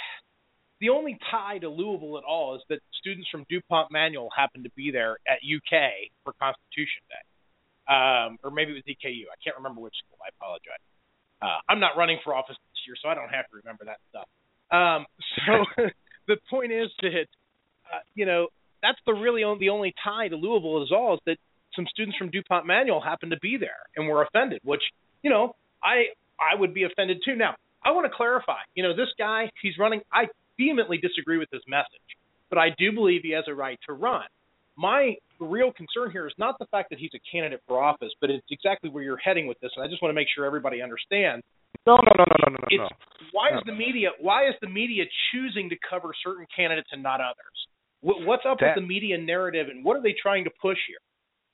Speaker 7: The only tie to Louisville at all is that students from DuPont Manual happened to be there at U K for Constitution Day. Um, or maybe it was E K U. I can't remember which school. I apologize. Uh, I'm not running for office this year, so I don't have to remember that stuff. Um, so the point is that, uh, you know, that's the really only, the only tie to Louisville is all is that some students from DuPont Manual happened to be there and were offended, which, you know, I I would be offended too. Now, I want to clarify. You know, this guy, he's running – I vehemently disagree with his message, but I do believe he has a right to run. My real concern here is not the fact that he's a candidate for office, but it's exactly where you're heading with this, and I just want to make sure everybody understands.
Speaker 2: No, no, no, no, no, no,
Speaker 7: it's,
Speaker 2: no.
Speaker 7: Why
Speaker 2: no.
Speaker 7: is the media? Why is the media choosing to cover certain candidates and not others? What's up
Speaker 2: that,
Speaker 7: with the media narrative, and what are they trying to push here?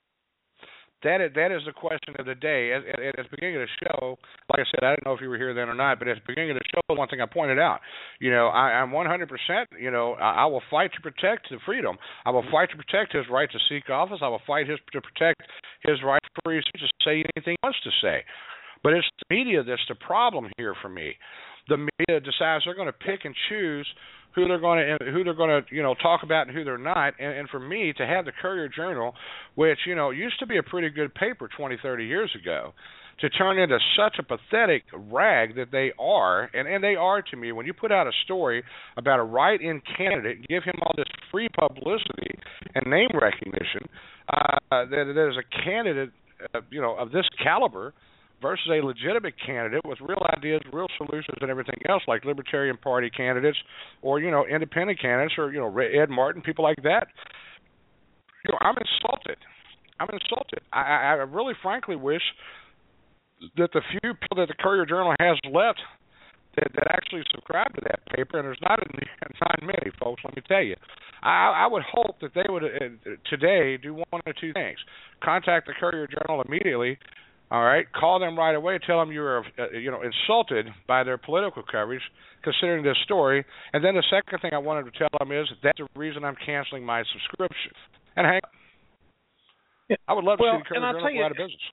Speaker 2: That is, that is the question of the day. At, at, at the beginning of the show, like I said, I don't know if you were here then or not, but at the beginning of the show, one thing I pointed out, you know, I, I'm one hundred percent, you know, I, I will fight to protect the freedom. I will fight to protect his right to seek office. I will fight his to protect his right for free speech to say anything he wants to say. But it's the media that's the problem here for me. The media decides they're going to pick and choose who they're going to who they're going to you know talk about and who they're not. And, and for me to have the Courier Journal, which you know used to be a pretty good paper twenty, thirty years ago, to turn into such a pathetic rag that they are, and, and they are to me. When you put out a story about a write-in candidate, give him all this free publicity and name recognition, uh, that there's a candidate uh, you know of this caliber versus a legitimate candidate with real ideas, real solutions, and everything else, like Libertarian Party candidates or, you know, independent candidates or, you know, Ed Martin, people like that. You know, I'm insulted. I'm insulted. I, I really, frankly, wish that the few people that the Courier Journal has left that, that actually subscribe to that paper, and there's not, not many, folks, let me tell you. I, I would hope that they would uh, today do one or two things. Contact the Courier Journal immediately. All right, call them right away. Tell them you were, uh, you know, insulted by their political coverage, considering this story. And then the second thing I wanted to tell them is that's the reason I'm canceling my subscription. And hang on. Yeah. I would love to
Speaker 7: well,
Speaker 2: see the Courier Journal go out of business.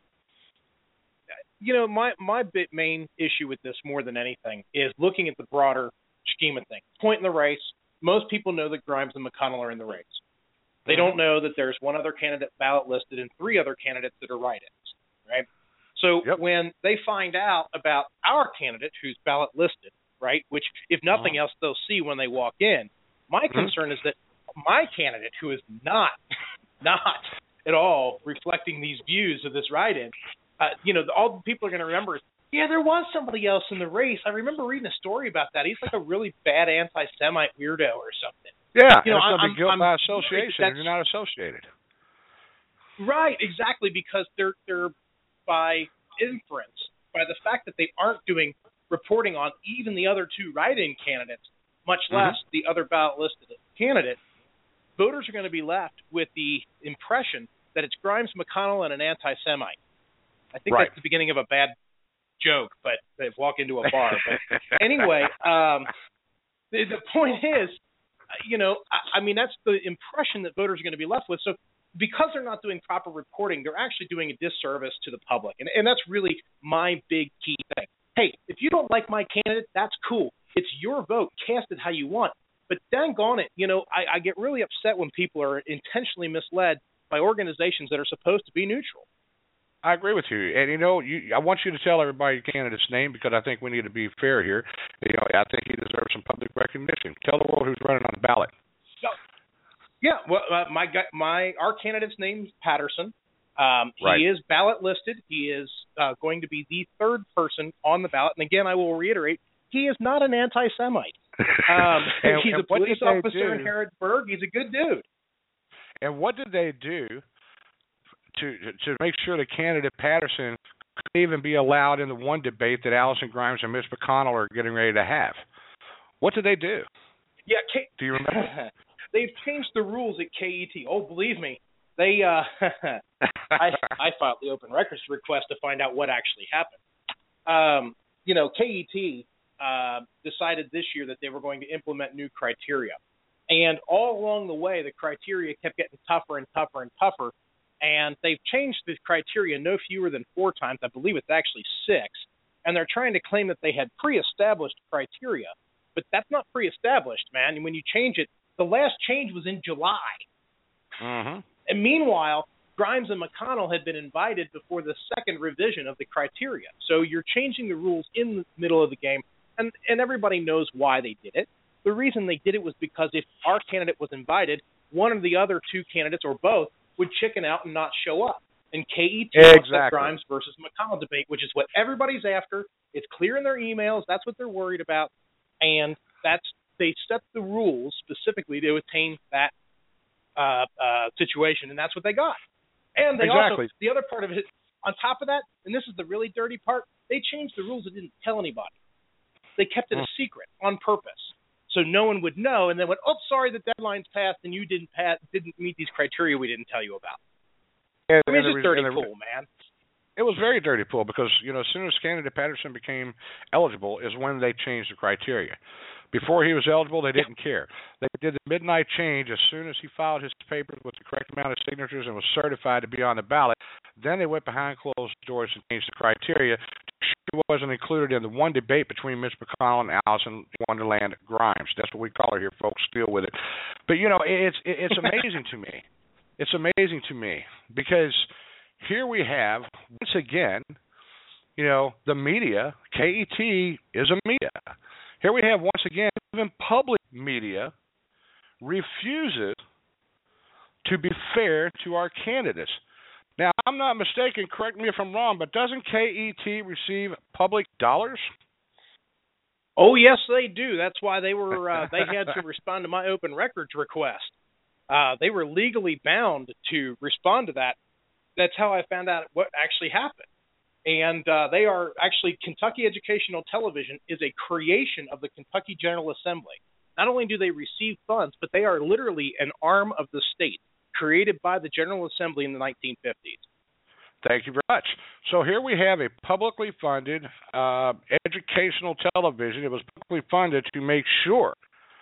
Speaker 7: You know, my my bit main issue with this more than anything is looking at the broader scheme of things. Point in the race. Most people know that Grimes and McConnell are in the race. They mm-hmm. don't know that there's one other candidate ballot listed and three other candidates that are write-ins. Right. So yep. when they find out about our candidate who's ballot listed, right, which if nothing uh-huh. else they'll see when they walk in, my mm-hmm. concern is that my candidate, who is not not at all reflecting these views of this write-in, uh, you know, all the people are going to remember is, yeah, there was somebody else in the race. I remember reading a story about that. He's like a really bad anti-Semite weirdo or something.
Speaker 2: Yeah,
Speaker 7: you know,
Speaker 2: it's
Speaker 7: I'm,
Speaker 2: guilt
Speaker 7: I'm,
Speaker 2: by association. You're not associated.
Speaker 7: Right, exactly, because they're they're by inference, by the fact that they aren't doing reporting on even the other two write-in candidates, much less mm-hmm. the other ballot listed candidate, voters are going to be left with the impression that it's Grimes, McConnell, and an anti-Semite. I think
Speaker 2: right.
Speaker 7: that's the beginning of a bad joke, but they walk into a bar. But anyway, um, the, the point is, you know, I, I mean, that's the impression that voters are going to be left with. So because they're not doing proper reporting, they're actually doing a disservice to the public. And, and that's really my big key thing. Hey, if you don't like my candidate, that's cool. It's your vote. Cast it how you want. But dang on it, you know, I, I get really upset when people are intentionally misled by organizations that are supposed to be neutral.
Speaker 2: I agree with you. And, you know, you, I want you to tell everybody your candidate's name because I think we need to be fair here. You know, I think he deserves some public recognition. Tell the world who's running on the ballot. So,
Speaker 7: yeah, well, uh, my my our candidate's name's Patterson. Um, he
Speaker 2: right.
Speaker 7: is ballot listed. He is uh, going to be the third person on the ballot. And, again, I will reiterate, he is not an anti-Semite. Um,
Speaker 2: and,
Speaker 7: he's
Speaker 2: and
Speaker 7: a police officer
Speaker 2: do,
Speaker 7: in Harrodsburg. He's a good dude.
Speaker 2: And what did they do to to make sure the candidate Patterson could even be allowed in the one debate that Allison Grimes and Mitch McConnell are getting ready to have? What did they do?
Speaker 7: Yeah, K-
Speaker 2: do you remember?
Speaker 7: They've changed the rules at K E T. Oh, believe me, they. Uh, I I filed the open records request to find out what actually happened. Um, you know, K E T uh, decided this year that they were going to implement new criteria, and all along the way, the criteria kept getting tougher and tougher and tougher. And they've changed the criteria no fewer than four times. I believe it's actually six. And they're trying to claim that they had pre-established criteria. But that's not pre-established, man. And when you change it, the last change was in July.
Speaker 2: Mm-hmm.
Speaker 7: And meanwhile, Grimes and McConnell had been invited before the second revision of the criteria. So you're changing the rules in the middle of the game. And, and everybody knows why they did it. The reason they did it was because if our candidate was invited, one of the other two candidates, or both, would chicken out and not show up. And K E T
Speaker 2: exactly.
Speaker 7: wants that Grimes versus McConnell debate, which is what everybody's after. It's clear in their emails. That's what they're worried about. And that's they set the rules specifically to attain that uh, uh, situation, and that's what they got. And they
Speaker 2: exactly.
Speaker 7: also, the other part of it, on top of that, and this is the really dirty part, they changed the rules and didn't tell anybody. They kept it mm. a secret on purpose. So no one would know, and then went, oh, sorry, the deadline's passed, and you didn't pass, didn't meet these criteria we didn't tell you about.
Speaker 2: And,
Speaker 7: I mean, it's
Speaker 2: and
Speaker 7: just
Speaker 2: the,
Speaker 7: dirty
Speaker 2: the,
Speaker 7: pool, man.
Speaker 2: It was very dirty pool because, you know, as soon as candidate Patterson became eligible is when they changed the criteria. Before he was eligible, they didn't care. They did the midnight change as soon as he filed his papers with the correct amount of signatures and was certified to be on the ballot. Then they went behind closed doors and changed the criteria. She wasn't included in the one debate between Mitch McConnell and Allison Wonderland Grimes. That's what we call her here, folks. Deal with it. But, you know, it's it's amazing to me. It's amazing to me because here we have, once again, you know, the media, K E T is a media. Here we have, once again, even public media refuses to be fair to our candidates. Now, I'm not mistaken, correct me if I'm wrong, but doesn't K E T receive public dollars?
Speaker 7: Oh, yes, they do. That's why they were uh, they had to respond to my open records request. Uh, they were legally bound to respond to that. That's how I found out what actually happened. And uh, they are actually, Kentucky Educational Television is a creation of the Kentucky General Assembly. Not only do they receive funds, but they are literally an arm of the state, created by the General Assembly in the nineteen fifties.
Speaker 2: Thank you very much. So here we have a publicly funded uh, educational television. It was publicly funded to make sure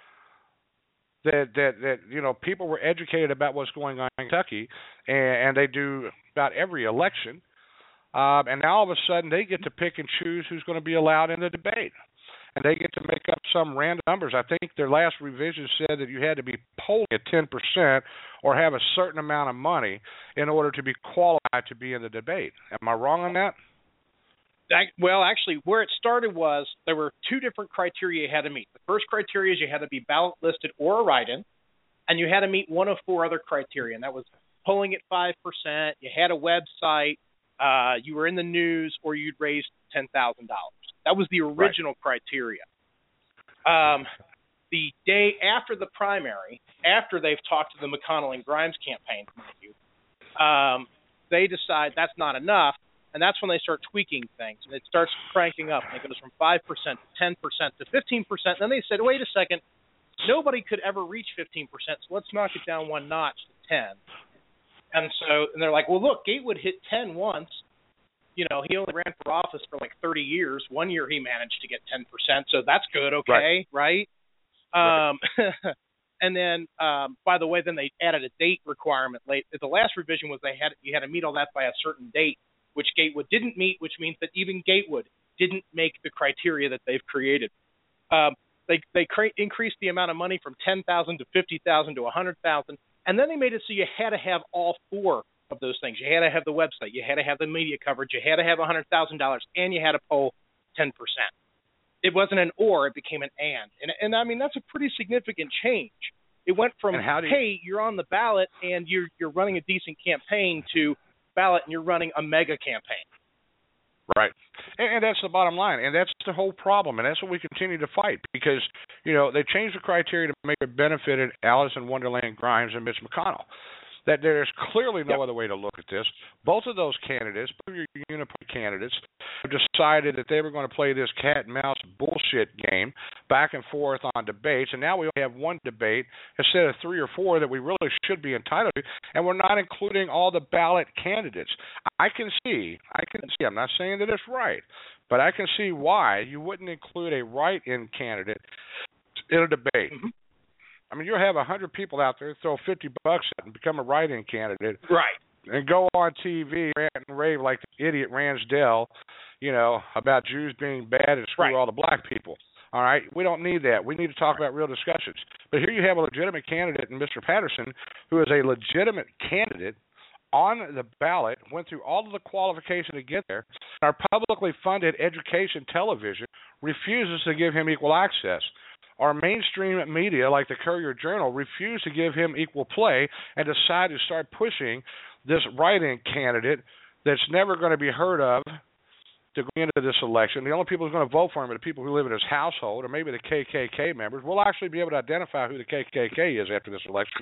Speaker 2: that, that, that you know, people were educated about what's going on in Kentucky, and, and they do about every election. Um, and now all of a sudden they get to pick and choose who's going to be allowed in the debate. And they get to make up some random numbers. I think their last revision said that you had to be polling at ten percent or have a certain amount of money in order to be qualified to be in the debate. Am I wrong on that?
Speaker 7: that well, actually, where it started was there were two different criteria you had to meet. The first criteria is you had to be ballot listed or a write-in, and you had to meet one of four other criteria, and that was polling at five percent, you had a website, uh, you were in the news, or you'd raised ten thousand dollars. That was the original right. criteria. Um, the day after the primary, after they've talked to the McConnell and Grimes campaigns, mind you, um, they decide that's not enough, and that's when they start tweaking things. And it starts cranking up, and it goes from five percent to ten percent to fifteen percent. Then they said, wait a second, nobody could ever reach fifteen percent, so let's knock it down one notch to ten. And so and they're like, well, look, Gatewood hit ten once. you know, he only ran for office for like thirty years. One year he managed to get ten percent, so that's good, okay, right? right? Um, and then, um, by the way, then they added a date requirement. Late the last revision was they had you had to meet all that by a certain date, which Gatewood didn't meet, which means that even Gatewood didn't make the criteria that they've created. Um, they they cre- increased the amount of money from ten thousand to fifty thousand to a hundred thousand, and then they made it so you had to have all four of those things. You had to have the website, you had to have the media coverage, you had to have a hundred thousand dollars, and you had to poll ten percent. It wasn't an or; it became an and. And and I mean that's a pretty significant change. It went from
Speaker 2: you,
Speaker 7: hey, you're on the ballot and you're you're running a decent campaign to ballot and you're running a mega campaign.
Speaker 2: Right. And, and that's the bottom line. And that's the whole problem. And that's what we continue to fight because, you know, they changed the criteria to make it benefited Alice in Wonderland Grimes and Mitch McConnell. That there's clearly no yep. other way to look at this. Both of those candidates, both of your uniparty candidates, have decided that they were going to play this cat and mouse bullshit game back and forth on debates, and now we only have one debate instead of three or four that we really should be entitled to, and we're not including all the ballot candidates. I can see, I can see, I'm not saying that it's right, but I can see why you wouldn't include a write-in candidate in a debate.
Speaker 7: Mm-hmm.
Speaker 2: I mean, you'll have a hundred people out there throw fifty bucks at and become a write-in candidate,
Speaker 7: right?
Speaker 2: And go on T V rant and rave like the idiot Ransdell, you know, about Jews being bad and screw
Speaker 7: right.
Speaker 2: all the black people. All right, we don't need that. We need to talk about real discussions. But here you have a legitimate candidate in Mister Patterson, who is a legitimate candidate on the ballot, went through all of the qualification to get there. Our publicly funded education television refuses to give him equal access. Our mainstream media, like the Courier-Journal, refused to give him equal play and decided to start pushing this write-in candidate that's never going to be heard of to go into this election. The only people who are going to vote for him are the people who live in his household or maybe the K K K members. We'll actually be able to identify who the K K K is after this election.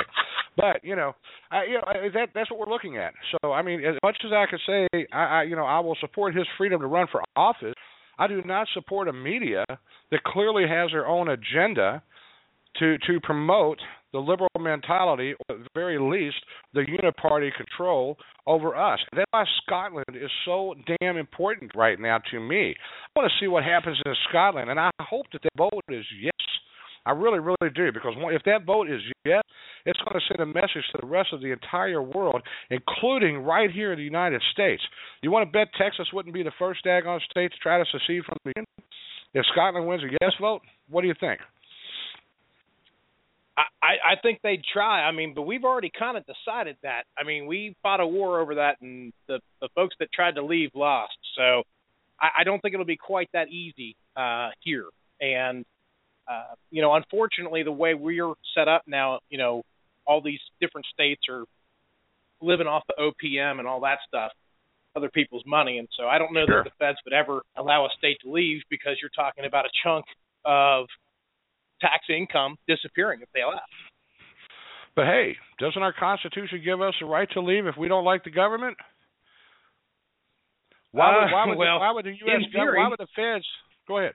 Speaker 2: But, you know, I, you know that, that's what we're looking at. So, I mean, as much as I could say, I, I, you know, I will support his freedom to run for office, I do not support a media that clearly has their own agenda to to promote the liberal mentality, or at the very least, the uniparty control over us. That's why Scotland is so damn important right now to me. I want to see what happens in Scotland, and I hope that the vote is yes. I really, really do, because if that vote is yes, it's going to send a message to the rest of the entire world, including right here in the United States. You want to bet Texas wouldn't be the first daggone state to try to secede from the Union? If Scotland wins a yes vote, what do you think?
Speaker 7: I, I think they'd try. I mean, but we've already kind of decided that. I mean, we fought a war over that, and the, the folks that tried to leave lost. So I, I don't think it'll be quite that easy uh, here. And Uh, you know, unfortunately, the way we're set up now, you know, all these different states are living off the O P M and all that stuff, other people's money. And so I don't know
Speaker 2: sure.
Speaker 7: that the feds would ever allow a state to leave because you're talking about a chunk of tax income disappearing if they allow.
Speaker 2: But, hey, doesn't our Constitution give us the right to leave if we don't like the government? Why would, why would,
Speaker 7: uh, well,
Speaker 2: the, why would the U S government, why would the feds – go ahead.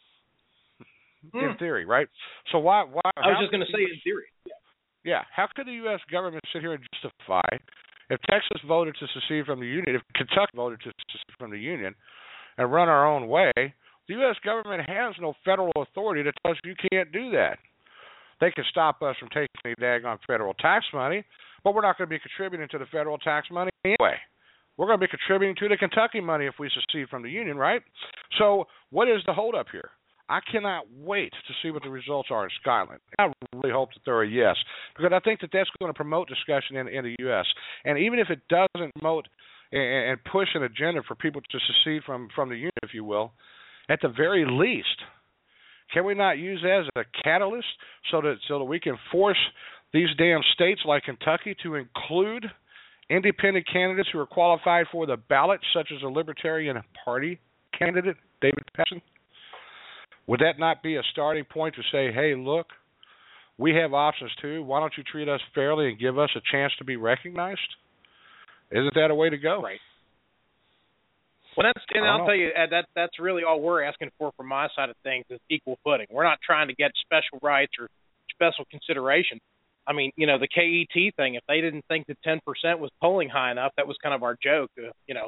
Speaker 2: In theory, right? So why? why
Speaker 7: I was just going to say in theory. Yeah.
Speaker 2: yeah. How could the U S government sit here and justify if Texas voted to secede from the Union, if Kentucky voted to secede from the Union and run our own way, the U S government has no federal authority to tell us you can't do that. They can stop us from taking any daggone federal tax money, but we're not going to be contributing to the federal tax money anyway. We're going to be contributing to the Kentucky money if we secede from the Union, right? So what is the holdup here? I cannot wait to see what the results are in Scotland. I really hope that they're a yes, because I think that that's going to promote discussion in, in the U S. And even if it doesn't promote and, and push an agenda for people to secede from, from the Union, if you will, at the very least, can we not use that as a catalyst so that so that we can force these damn states like Kentucky to include independent candidates who are qualified for the ballot, such as a Libertarian Party candidate, David Paterson? Would that not be a starting point to say, hey, look, we have options too. Why don't you treat us fairly and give us a chance to be recognized? Isn't that a way to go?
Speaker 7: Right. Well, that's, and I'll
Speaker 2: know.
Speaker 7: tell you, Ed, that, that's really all we're asking for from my side of things is equal footing. We're not trying to get special rights or special consideration. I mean, you know, the K E T thing, if they didn't think that ten percent was polling high enough, that was kind of our joke. Uh, you know,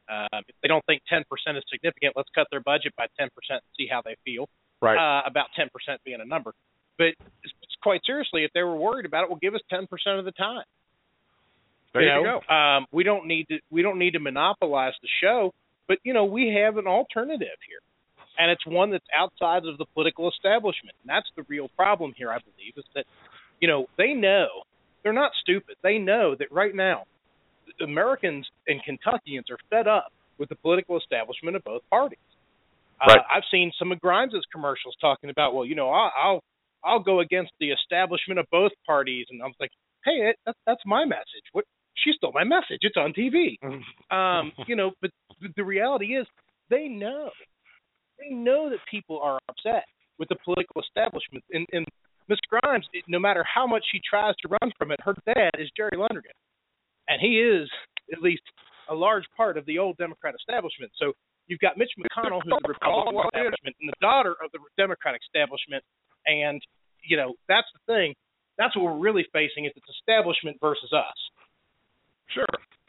Speaker 7: Uh, if they don't think ten percent is significant, let's cut their budget by ten percent and see how they feel
Speaker 2: right.
Speaker 7: uh, about ten percent being a number. But it's, it's quite seriously, if they were worried about it, well, give us ten percent of the time.
Speaker 2: There
Speaker 7: you,
Speaker 2: you
Speaker 7: know,
Speaker 2: go.
Speaker 7: Um, we don't need to we don't need to monopolize the show, but you know we have an alternative here, and it's one that's outside of the political establishment. And that's the real problem here, I believe, is that you know they know they're not stupid. They know that right now Americans and Kentuckians are fed up with the political establishment of both parties.
Speaker 2: Right.
Speaker 7: Uh, I've seen some of Grimes' commercials talking about, well, you know, I'll I'll, I'll go against the establishment of both parties, and I'm like, hey, it, that, that's my message. What? She stole my message. It's on T V. um, you know, but the reality is, they know, they know that people are upset with the political establishment. And, and Miss Grimes, no matter how much she tries to run from it, her dad is Jerry Lundergan, and he is at least a large part of the old Democrat establishment. So you've got Mitch McConnell, who's the Republican establishment, and the daughter of the Democratic establishment. And, you know, that's the thing. That's what we're really facing, is it's establishment versus us.
Speaker 2: Sure.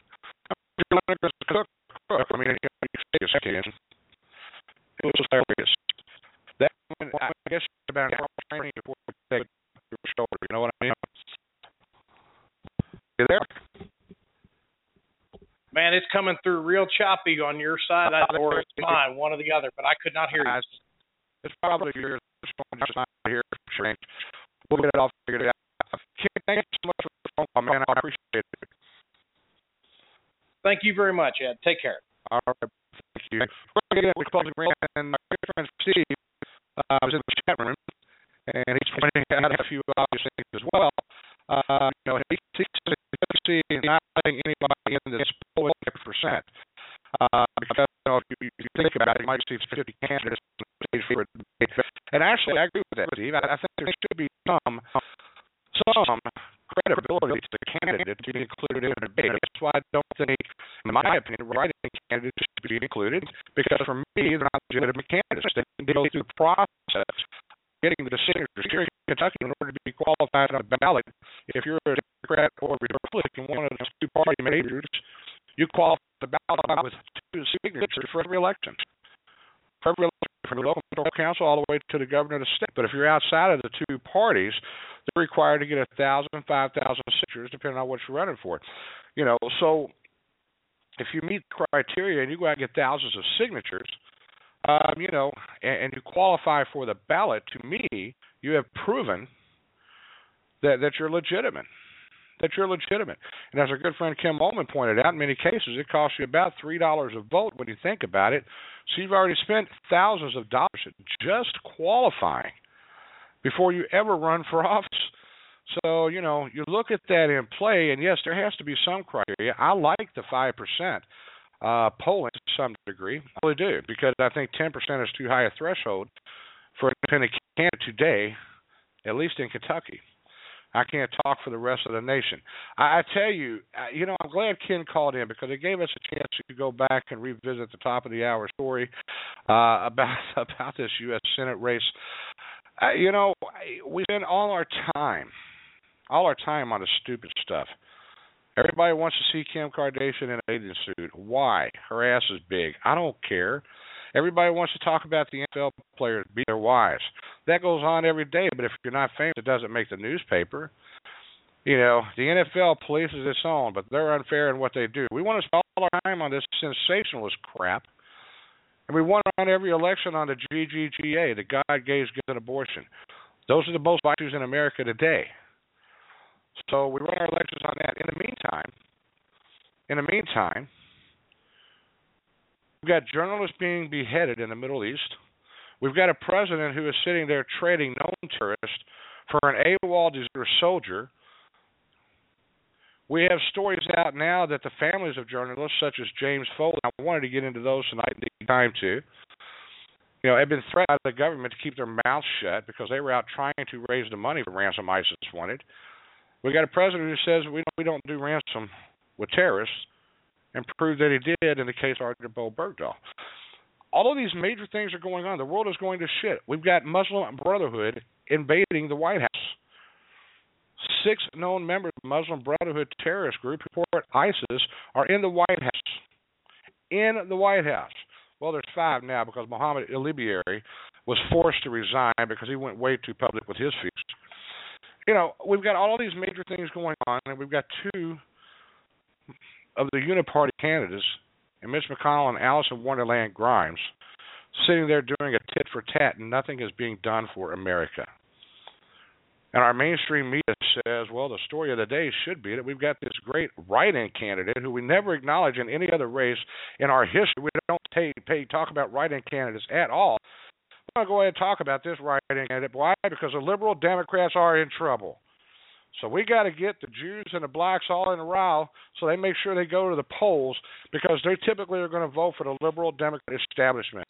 Speaker 2: I mean, you say this again. It was hilarious. That, I guess, about an hour training before we take your shoulder. You know what I mean? You there?
Speaker 7: Man, it's coming through real choppy on your side, or it's mine, one or the other, but I could not hear you.
Speaker 2: It's probably yours. Just not here. We'll get it all figured out. Thank you so much for the phone call, man. I appreciate it.
Speaker 7: Thank you very much, Ed. Take care.
Speaker 2: All right. Thank you. We're going to get with closing rant, and my good friend Steve uh, was in the chat room, and he's pointing out a few obvious things as well. Uh, you know, he sees not letting anybody in this poll at fifty percent. Uh, because, you know, if you, if you think about it, you might see fifty candidates for a debate. And actually, I agree with that, Steve. I, I think there should be some some credibility to the candidate to be included in a debate. That's why I don't think, in my opinion, writing candidates should be included, because for me, they're not legitimate candidates. They can go through the process getting the signatures here in Kentucky in order to be qualified on the ballot. If you're a Democrat or a Republican, one of those two party majors, you qualify the ballot with two signatures for every election. For every election, from the local council all the way to the governor of the state. But if you're outside of the two parties, they're required to get a thousand, five thousand signatures, depending on what you're running for. You know, so if you meet the criteria and you go out and get thousands of signatures, um, you know, and, and you qualify for the ballot, to me, you have proven that that you're legitimate. That you're legitimate. And as our good friend Kim Ullman pointed out, in many cases it costs you about three dollars a vote when you think about it. So you've already spent thousands of dollars just qualifying before you ever run for office. So, you know, you look at that in play, and yes, there has to be some criteria. I like the five percent uh, polling to some degree. I really do, because I think ten percent is too high a threshold for an independent candidate today, at least in Kentucky. I can't talk for the rest of the nation. I, I tell you, you know, I'm glad Ken called in, because it gave us a chance to go back and revisit the top of the hour story uh, about about this U S Senate race. Uh, you know, we spend all our time, all our time on the stupid stuff. Everybody wants to see Kim Kardashian in a bathing suit. Why? Her ass is big. I don't care. Everybody wants to talk about the N F L players beating their wives. That goes on every day, but if you're not famous, it doesn't make the newspaper. You know, the N F L polices its own, but they're unfair in what they do. We want to spend all our time on this sensationalist crap, and we want on every election on the G G G A, the God Gays Get an Abortion. Those are the most issues in America today. So we run our elections on that. In the meantime, in the meantime, we've got journalists being beheaded in the Middle East. We've got a president who is sitting there trading known terrorists for an AWOL deserter soldier. We have stories out now that the families of journalists, such as James Foley, I wanted to get into those tonight and take time to, you know, have been threatened by the government to keep their mouths shut because they were out trying to raise the money for ransom ISIS wanted. We've got a president who says we don't, we don't do ransom with terrorists, and prove that he did in the case of Arthur Bo Bergdahl. All of these major things are going on. The world is going to shit. We've got Muslim Brotherhood invading the White House. Six known members of the Muslim Brotherhood terrorist group who support ISIS are in the White House. in the White House. Well, there's five now because Mohammed Elibiari was forced to resign because he went way too public with his views. You know, we've got all these major things going on, and we've got two of the uniparty candidates, and Mitch McConnell and Alice in Wonderland Grimes, sitting there doing a tit for tat, and nothing is being done for America. And our mainstream media says, well, the story of the day should be that we've got this great write-in candidate who we never acknowledge in any other race in our history. We don't pay, pay, talk about write-in candidates at all. I'm going to go ahead and talk about this write-in candidate. Why? Because the liberal Democrats are in trouble. So we got to get the Jews and the blacks all in a row so they make sure they go to the polls because they typically are going to vote for the liberal Democrat establishment.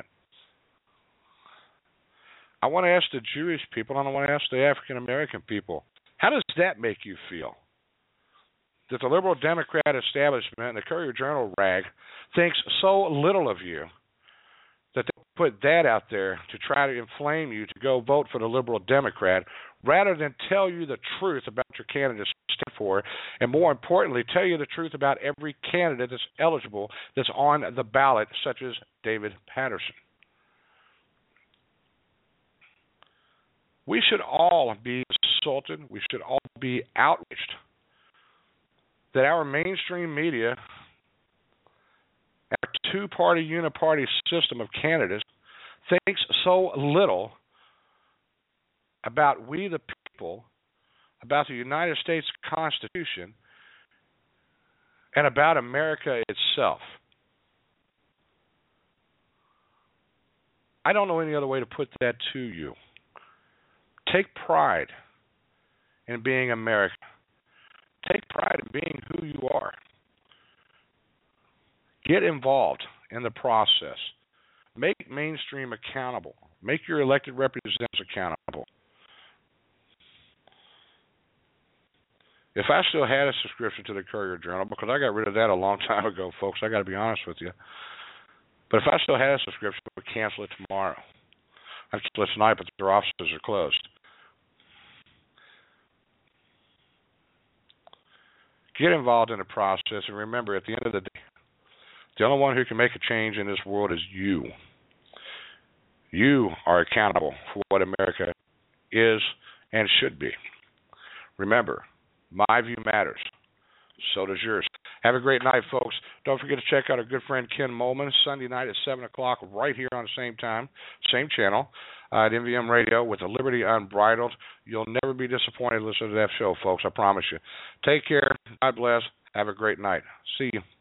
Speaker 2: I want to ask the Jewish people, and I want to ask the African-American people, how does that make you feel? That the liberal Democrat establishment and the Courier-Journal rag thinks so little of you that they put that out there to try to inflame you to go vote for the liberal Democrat rather than tell you the truth about your candidate stand for, and more importantly, tell you the truth about every candidate that's eligible that's on the ballot, such as David Patterson. We should all be insulted. We should all be outraged that our mainstream media, our two-party, uniparty system of candidates, thinks so little about we the people, about the United States Constitution, and about America itself. I don't know any other way to put that to you. Take pride in being American. Take pride in being who you are. Get involved in the process. Make mainstream accountable. Make your elected representatives accountable. If I still had a subscription to the Courier-Journal, because I got rid of that a long time ago, folks, I got to be honest with you. But if I still had a subscription, I would cancel it tomorrow. I'd cancel it tonight, but their offices are closed. Get involved in the process, and remember, at the end of the day, the only one who can make a change in this world is you. You are accountable for what America is and should be. Remember, my view matters. So does yours. Have a great night, folks. Don't forget to check out our good friend Ken Molman Sunday night at seven o'clock right here on the same time, same channel, uh, at M V M Radio with the Liberty Unbridled. You'll never be disappointed listening to that show, folks. I promise you. Take care. God bless. Have a great night. See you.